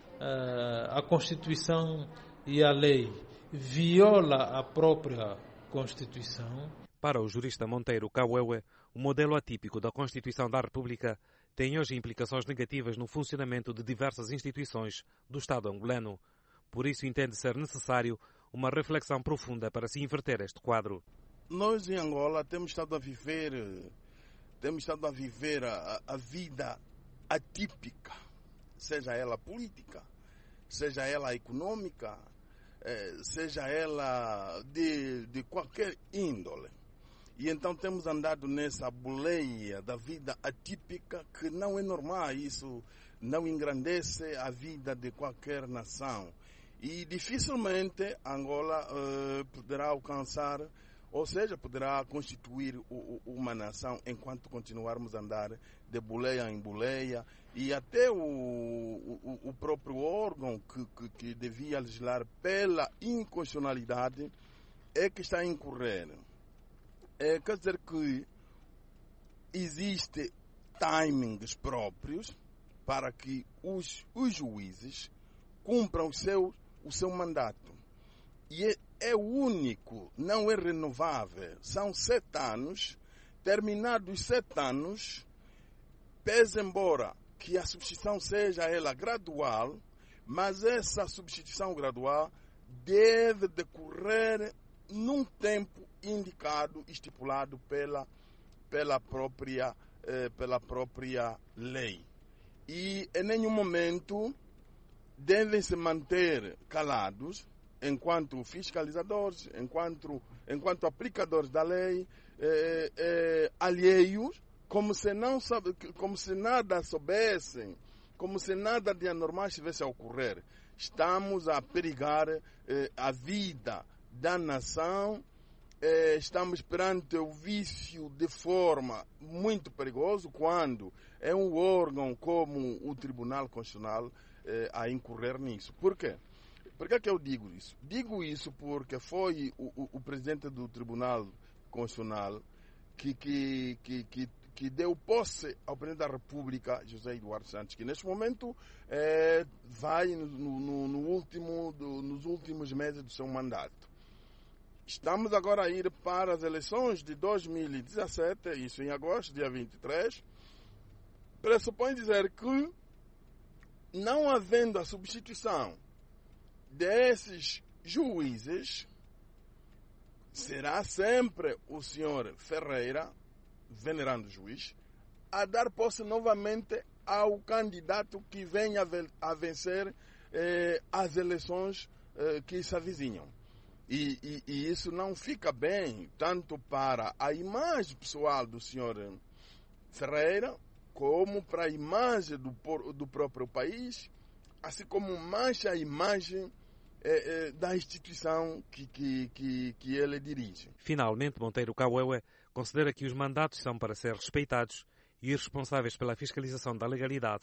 a Constituição e a lei, viola a própria Constituição. Para o jurista Monteiro Kawéwé, o modelo atípico da Constituição da República tem hoje implicações negativas no funcionamento de diversas instituições do Estado angolano. Por isso, entende ser necessário uma reflexão profunda para se inverter este quadro. Nós em Angola temos estado a viver, temos estado a viver a, a vida atípica, seja ela política, seja ela econômica, eh, seja ela de, de qualquer índole. E então temos andado nessa boleia da vida atípica que não é normal. Isso não engrandece a vida de qualquer nação. E dificilmente Angola uh, poderá alcançar, ou seja, poderá constituir o, o, uma nação enquanto continuarmos a andar de boleia em boleia. E até o, o, o próprio órgão que, que, que devia legislar pela inconstitucionalidade é que está a incorrer. É, quer dizer que existem timings próprios para que os, os juízes cumpram o seu, o seu mandato. E é, é único, não é renovável. São sete anos. Terminados os sete anos, pese embora que a substituição seja ela gradual, mas essa substituição gradual deve decorrer num tempo indicado, estipulado pela, pela, própria, eh, pela própria lei. E em nenhum momento devem se manter calados enquanto fiscalizadores, enquanto, enquanto aplicadores da lei, eh, eh, alheios, como se, não sabe, como se nada soubessem, como se nada de anormal estivesse a ocorrer. Estamos a perigar eh, a vida da nação, eh, estamos perante o vício de forma muito perigoso quando é um órgão como o Tribunal Constitucional eh, a incorrer nisso. Por quê? Por que é que eu digo isso? Digo isso porque foi o, o, o presidente do Tribunal Constitucional que, que, que, que, que deu posse ao presidente da República, José Eduardo Santos, que neste momento eh, vai no, no, no último, do, nos últimos meses do seu mandato. Estamos agora a ir para as eleições de dois mil e dezassete, isso em agosto, dia vinte e três. Pressupõe dizer que, não havendo a substituição desses juízes, será sempre o senhor Ferreira, venerando juiz, a dar posse novamente ao candidato que venha a vencer eh, as eleições eh, que se avizinham. E, e, e isso não fica bem, tanto para a imagem pessoal do senhor Ferreira, como para a imagem do, do próprio país, assim como mancha a imagem eh, eh, da instituição que, que, que, que ele dirige. Finalmente, Monteiro Kawéwé considera que os mandatos são para ser respeitados e os responsáveis pela fiscalização da legalidade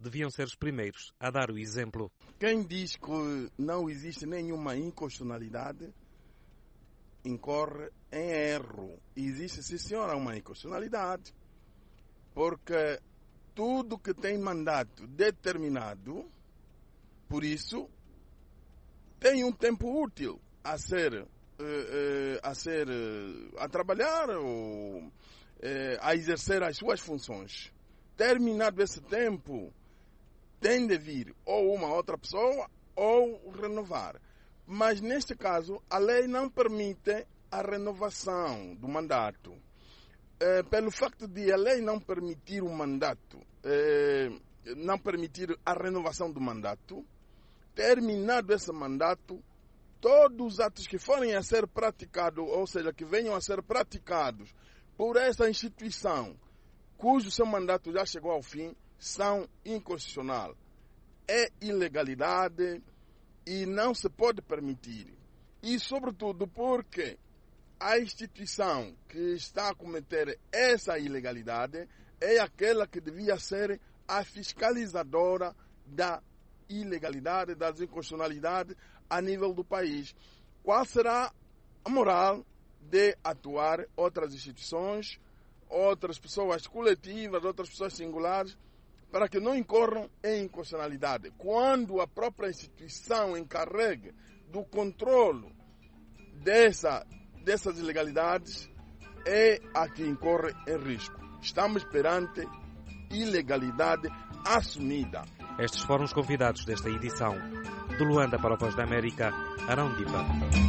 deviam ser os primeiros a dar o exemplo. Quem diz que não existe nenhuma inconstitucionalidade incorre em erro. Existe, sim, senhora, uma inconstitucionalidade, porque tudo que tem mandato determinado, por isso, tem um tempo útil a ser, a, ser, a trabalhar ou a exercer as suas funções. Terminado esse tempo, tem de vir ou uma outra pessoa ou renovar. Mas, neste caso, a lei não permite a renovação do mandato. É, pelo facto de a lei não permitir o mandato, é, não permitir a renovação do mandato, terminado esse mandato, todos os atos que forem a ser praticados, ou seja, que venham a ser praticados por essa instituição, cujo seu mandato já chegou ao fim, são inconstitucionais. É ilegalidade e não se pode permitir. E, sobretudo, porque a instituição que está a cometer essa ilegalidade é aquela que devia ser a fiscalizadora da ilegalidade, das inconstitucionalidades a nível do país. Qual será a moral de atuar outras instituições, outras pessoas coletivas, outras pessoas singulares, para que não incorram em inconstitucionalidade, quando a própria instituição encarregue do controle dessa, dessas ilegalidades é a que incorre em risco. Estamos perante ilegalidade assumida. Estes foram os convidados desta edição. De Luanda para a Voz da América, Arão Dipa.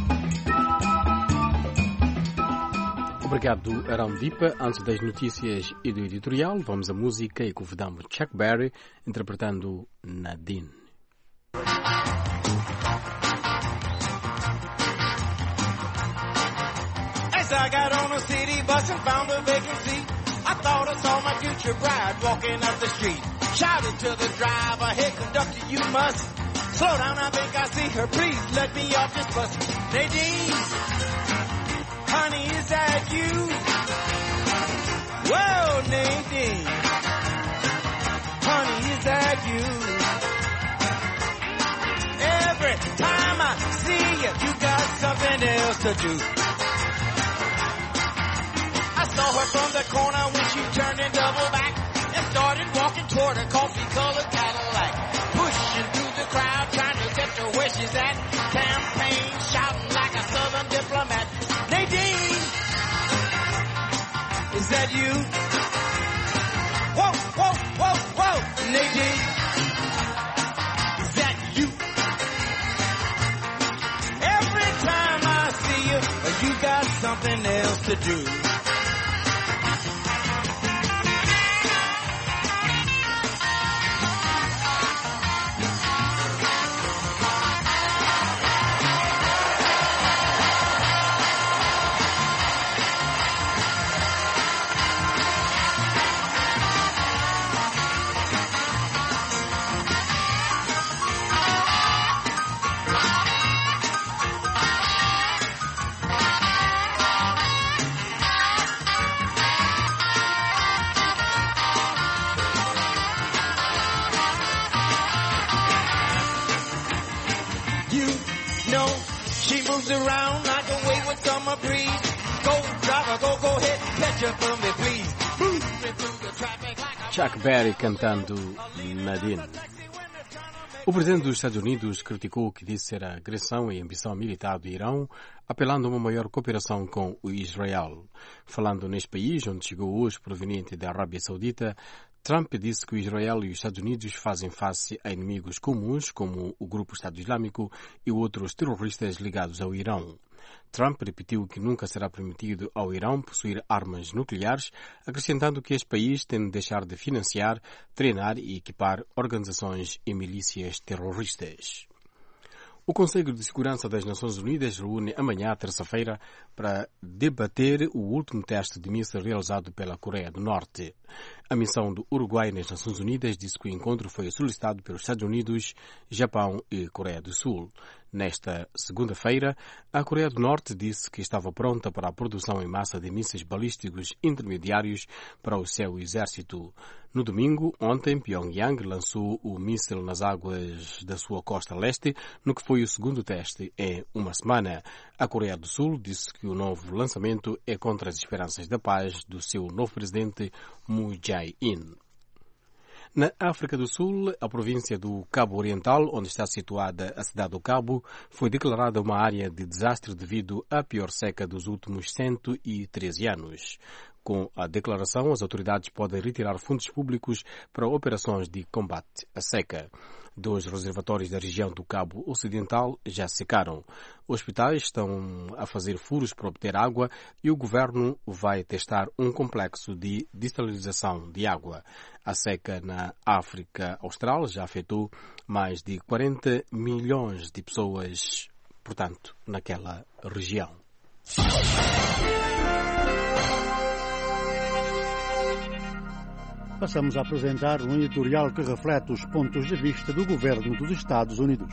Obrigado, Arão Dipa. Antes das notícias e do editorial, vamos à música e convidamos Chuck Berry interpretando Nadine. As I got on a city bus and found a vacant seat, I thought I saw my future bride walking up the street. Shouted to the driver, hey conductor, you must slow down, I think I see her, please let me off this bus. Nadine, honey, is that you? Whoa, Nadine, honey, is that you? Every time I see you, you got something else to do. I saw her from the corner when she turned and doubled back and started walking toward a coffee-colored Cadillac, pushing through the crowd, trying to get to where she's at. Campaign shouting like a southern diplomat. Nadine, is that you? Whoa, whoa, whoa, whoa, Nadine, is that you? Every time I see you, you got something else to do. Around like a wayward summer breeze. Go driver, go, go ahead, catch up for me, please. Moving through the traffic like a... Chuck Berry cantando Nadine. O presidente dos Estados Unidos criticou o que disse ser a agressão e ambição militar do Irão, apelando a uma maior cooperação com o Israel. Falando neste país, onde chegou hoje proveniente da Arábia Saudita, Trump disse que o Israel e os Estados Unidos fazem face a inimigos comuns, como o Grupo Estado Islâmico e outros terroristas ligados ao Irão. Trump repetiu que nunca será permitido ao Irão possuir armas nucleares, acrescentando que este país tem de deixar de financiar, treinar e equipar organizações e milícias terroristas. O Conselho de Segurança das Nações Unidas reúne amanhã, terça-feira, para debater o último teste de míssil realizado pela Coreia do Norte. A missão do Uruguai nas Nações Unidas disse que o encontro foi solicitado pelos Estados Unidos, Japão e Coreia do Sul. Nesta segunda-feira, a Coreia do Norte disse que estava pronta para a produção em massa de mísseis balísticos intermediários para o seu exército. No domingo, ontem, Pyongyang lançou o míssil nas águas da sua costa leste, no que foi o segundo teste em uma semana. A Coreia do Sul disse que o novo lançamento é contra as esperanças da paz do seu novo presidente Moon Jae-in. Na África do Sul, a província do Cabo Oriental, onde está situada a cidade do Cabo, foi declarada uma área de desastre devido à pior seca dos últimos cento e treze anos. Com a declaração, as autoridades podem retirar fundos públicos para operações de combate à seca. Dois reservatórios da região do Cabo Ocidental já secaram. Hospitais estão a fazer furos para obter água e o governo vai testar um complexo de dessalinização de água. A seca na África Austral já afetou mais de quarenta milhões de pessoas, portanto, naquela região. Passamos a apresentar um editorial que reflete os pontos de vista do governo dos Estados Unidos.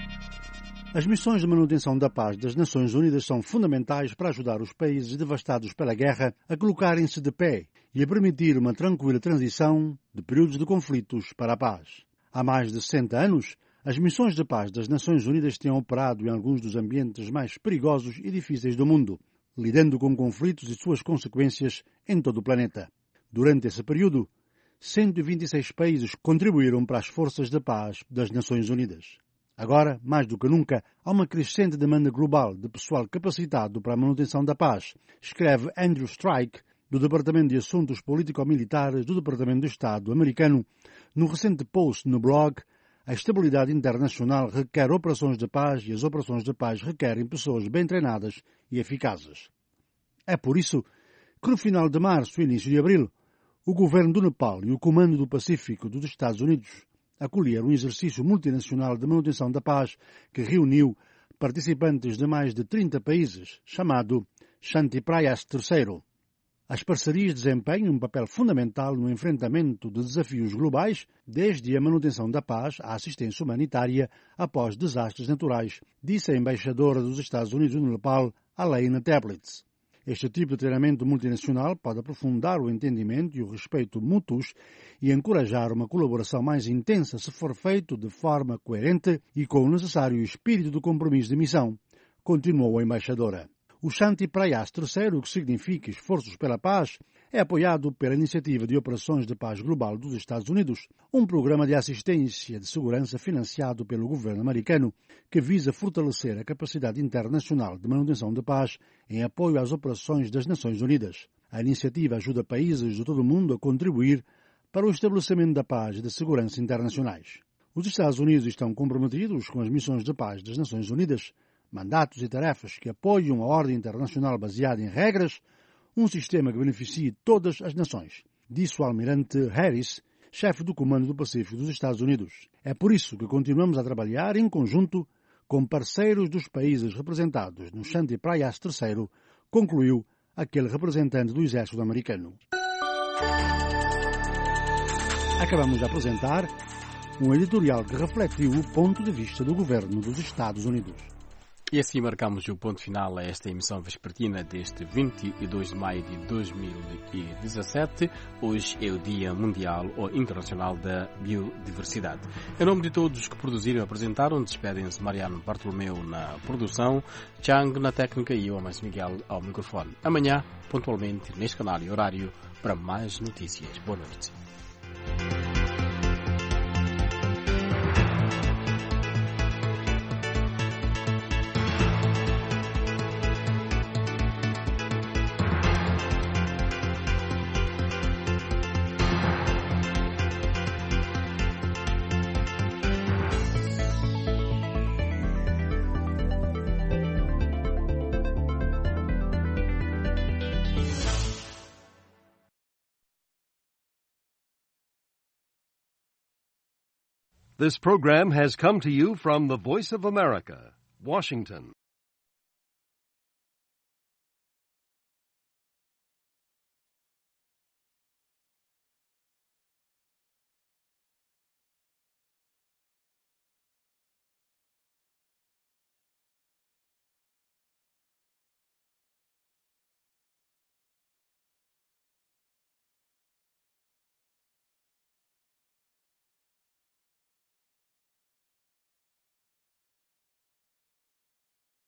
As missões de manutenção da paz das Nações Unidas são fundamentais para ajudar os países devastados pela guerra a colocarem-se de pé e a permitir uma tranquila transição de períodos de conflitos para a paz. Há mais de sessenta anos, as missões de paz das Nações Unidas têm operado em alguns dos ambientes mais perigosos e difíceis do mundo, lidando com conflitos e suas consequências em todo o planeta. Durante esse período, cento e vinte e seis países contribuíram para as forças de paz das Nações Unidas. Agora, mais do que nunca, há uma crescente demanda global de pessoal capacitado para a manutenção da paz, escreve Andrew Strike, do Departamento de Assuntos Político-Militares do Departamento de Estado americano, no recente post no blog A estabilidade internacional requer operações de paz e as operações de paz requerem pessoas bem treinadas e eficazes. É por isso que no final de março e início de abril, o governo do Nepal e o Comando do Pacífico dos Estados Unidos acolheram um exercício multinacional de manutenção da paz que reuniu participantes de mais de trinta países, chamado Shanti Prayas terceiro. As parcerias desempenham um papel fundamental no enfrentamento de desafios globais, desde a manutenção da paz à assistência humanitária após desastres naturais, disse a embaixadora dos Estados Unidos no Nepal, Alaina Tablitz. Este tipo de treinamento multinacional pode aprofundar o entendimento e o respeito mútuos e encorajar uma colaboração mais intensa se for feito de forma coerente e com o necessário espírito de compromisso de missão, continuou a embaixadora. O Shanti Prayas terceiro, que significa Esforços pela Paz, é apoiado pela Iniciativa de Operações de Paz Global dos Estados Unidos, um programa de assistência de segurança financiado pelo governo americano que visa fortalecer a capacidade internacional de manutenção de paz em apoio às operações das Nações Unidas. A iniciativa ajuda países de todo o mundo a contribuir para o estabelecimento da paz e da segurança internacionais. Os Estados Unidos estão comprometidos com as missões de paz das Nações Unidas, mandatos e tarefas que apoiam a ordem internacional baseada em regras, um sistema que beneficie todas as nações, disse o almirante Harris, chefe do Comando do Pacífico dos Estados Unidos. É por isso que continuamos a trabalhar em conjunto com parceiros dos países representados no Shanti Prayas terceiro, concluiu aquele representante do exército americano. Acabamos de apresentar um editorial que refletiu o ponto de vista do governo dos Estados Unidos. E assim marcamos o ponto final a esta emissão vespertina deste vinte e dois de maio de dois mil e dezassete. Hoje é o Dia Mundial ou Internacional da Biodiversidade. Em nome de todos que produziram e apresentaram, despedem-se Mariano Bartolomeu na produção, Chang na técnica e eu, Amâncio Miguel, ao microfone. Amanhã, pontualmente, neste canal e horário, para mais notícias. Boa noite. This program has come to you from the Voice of America, Washington.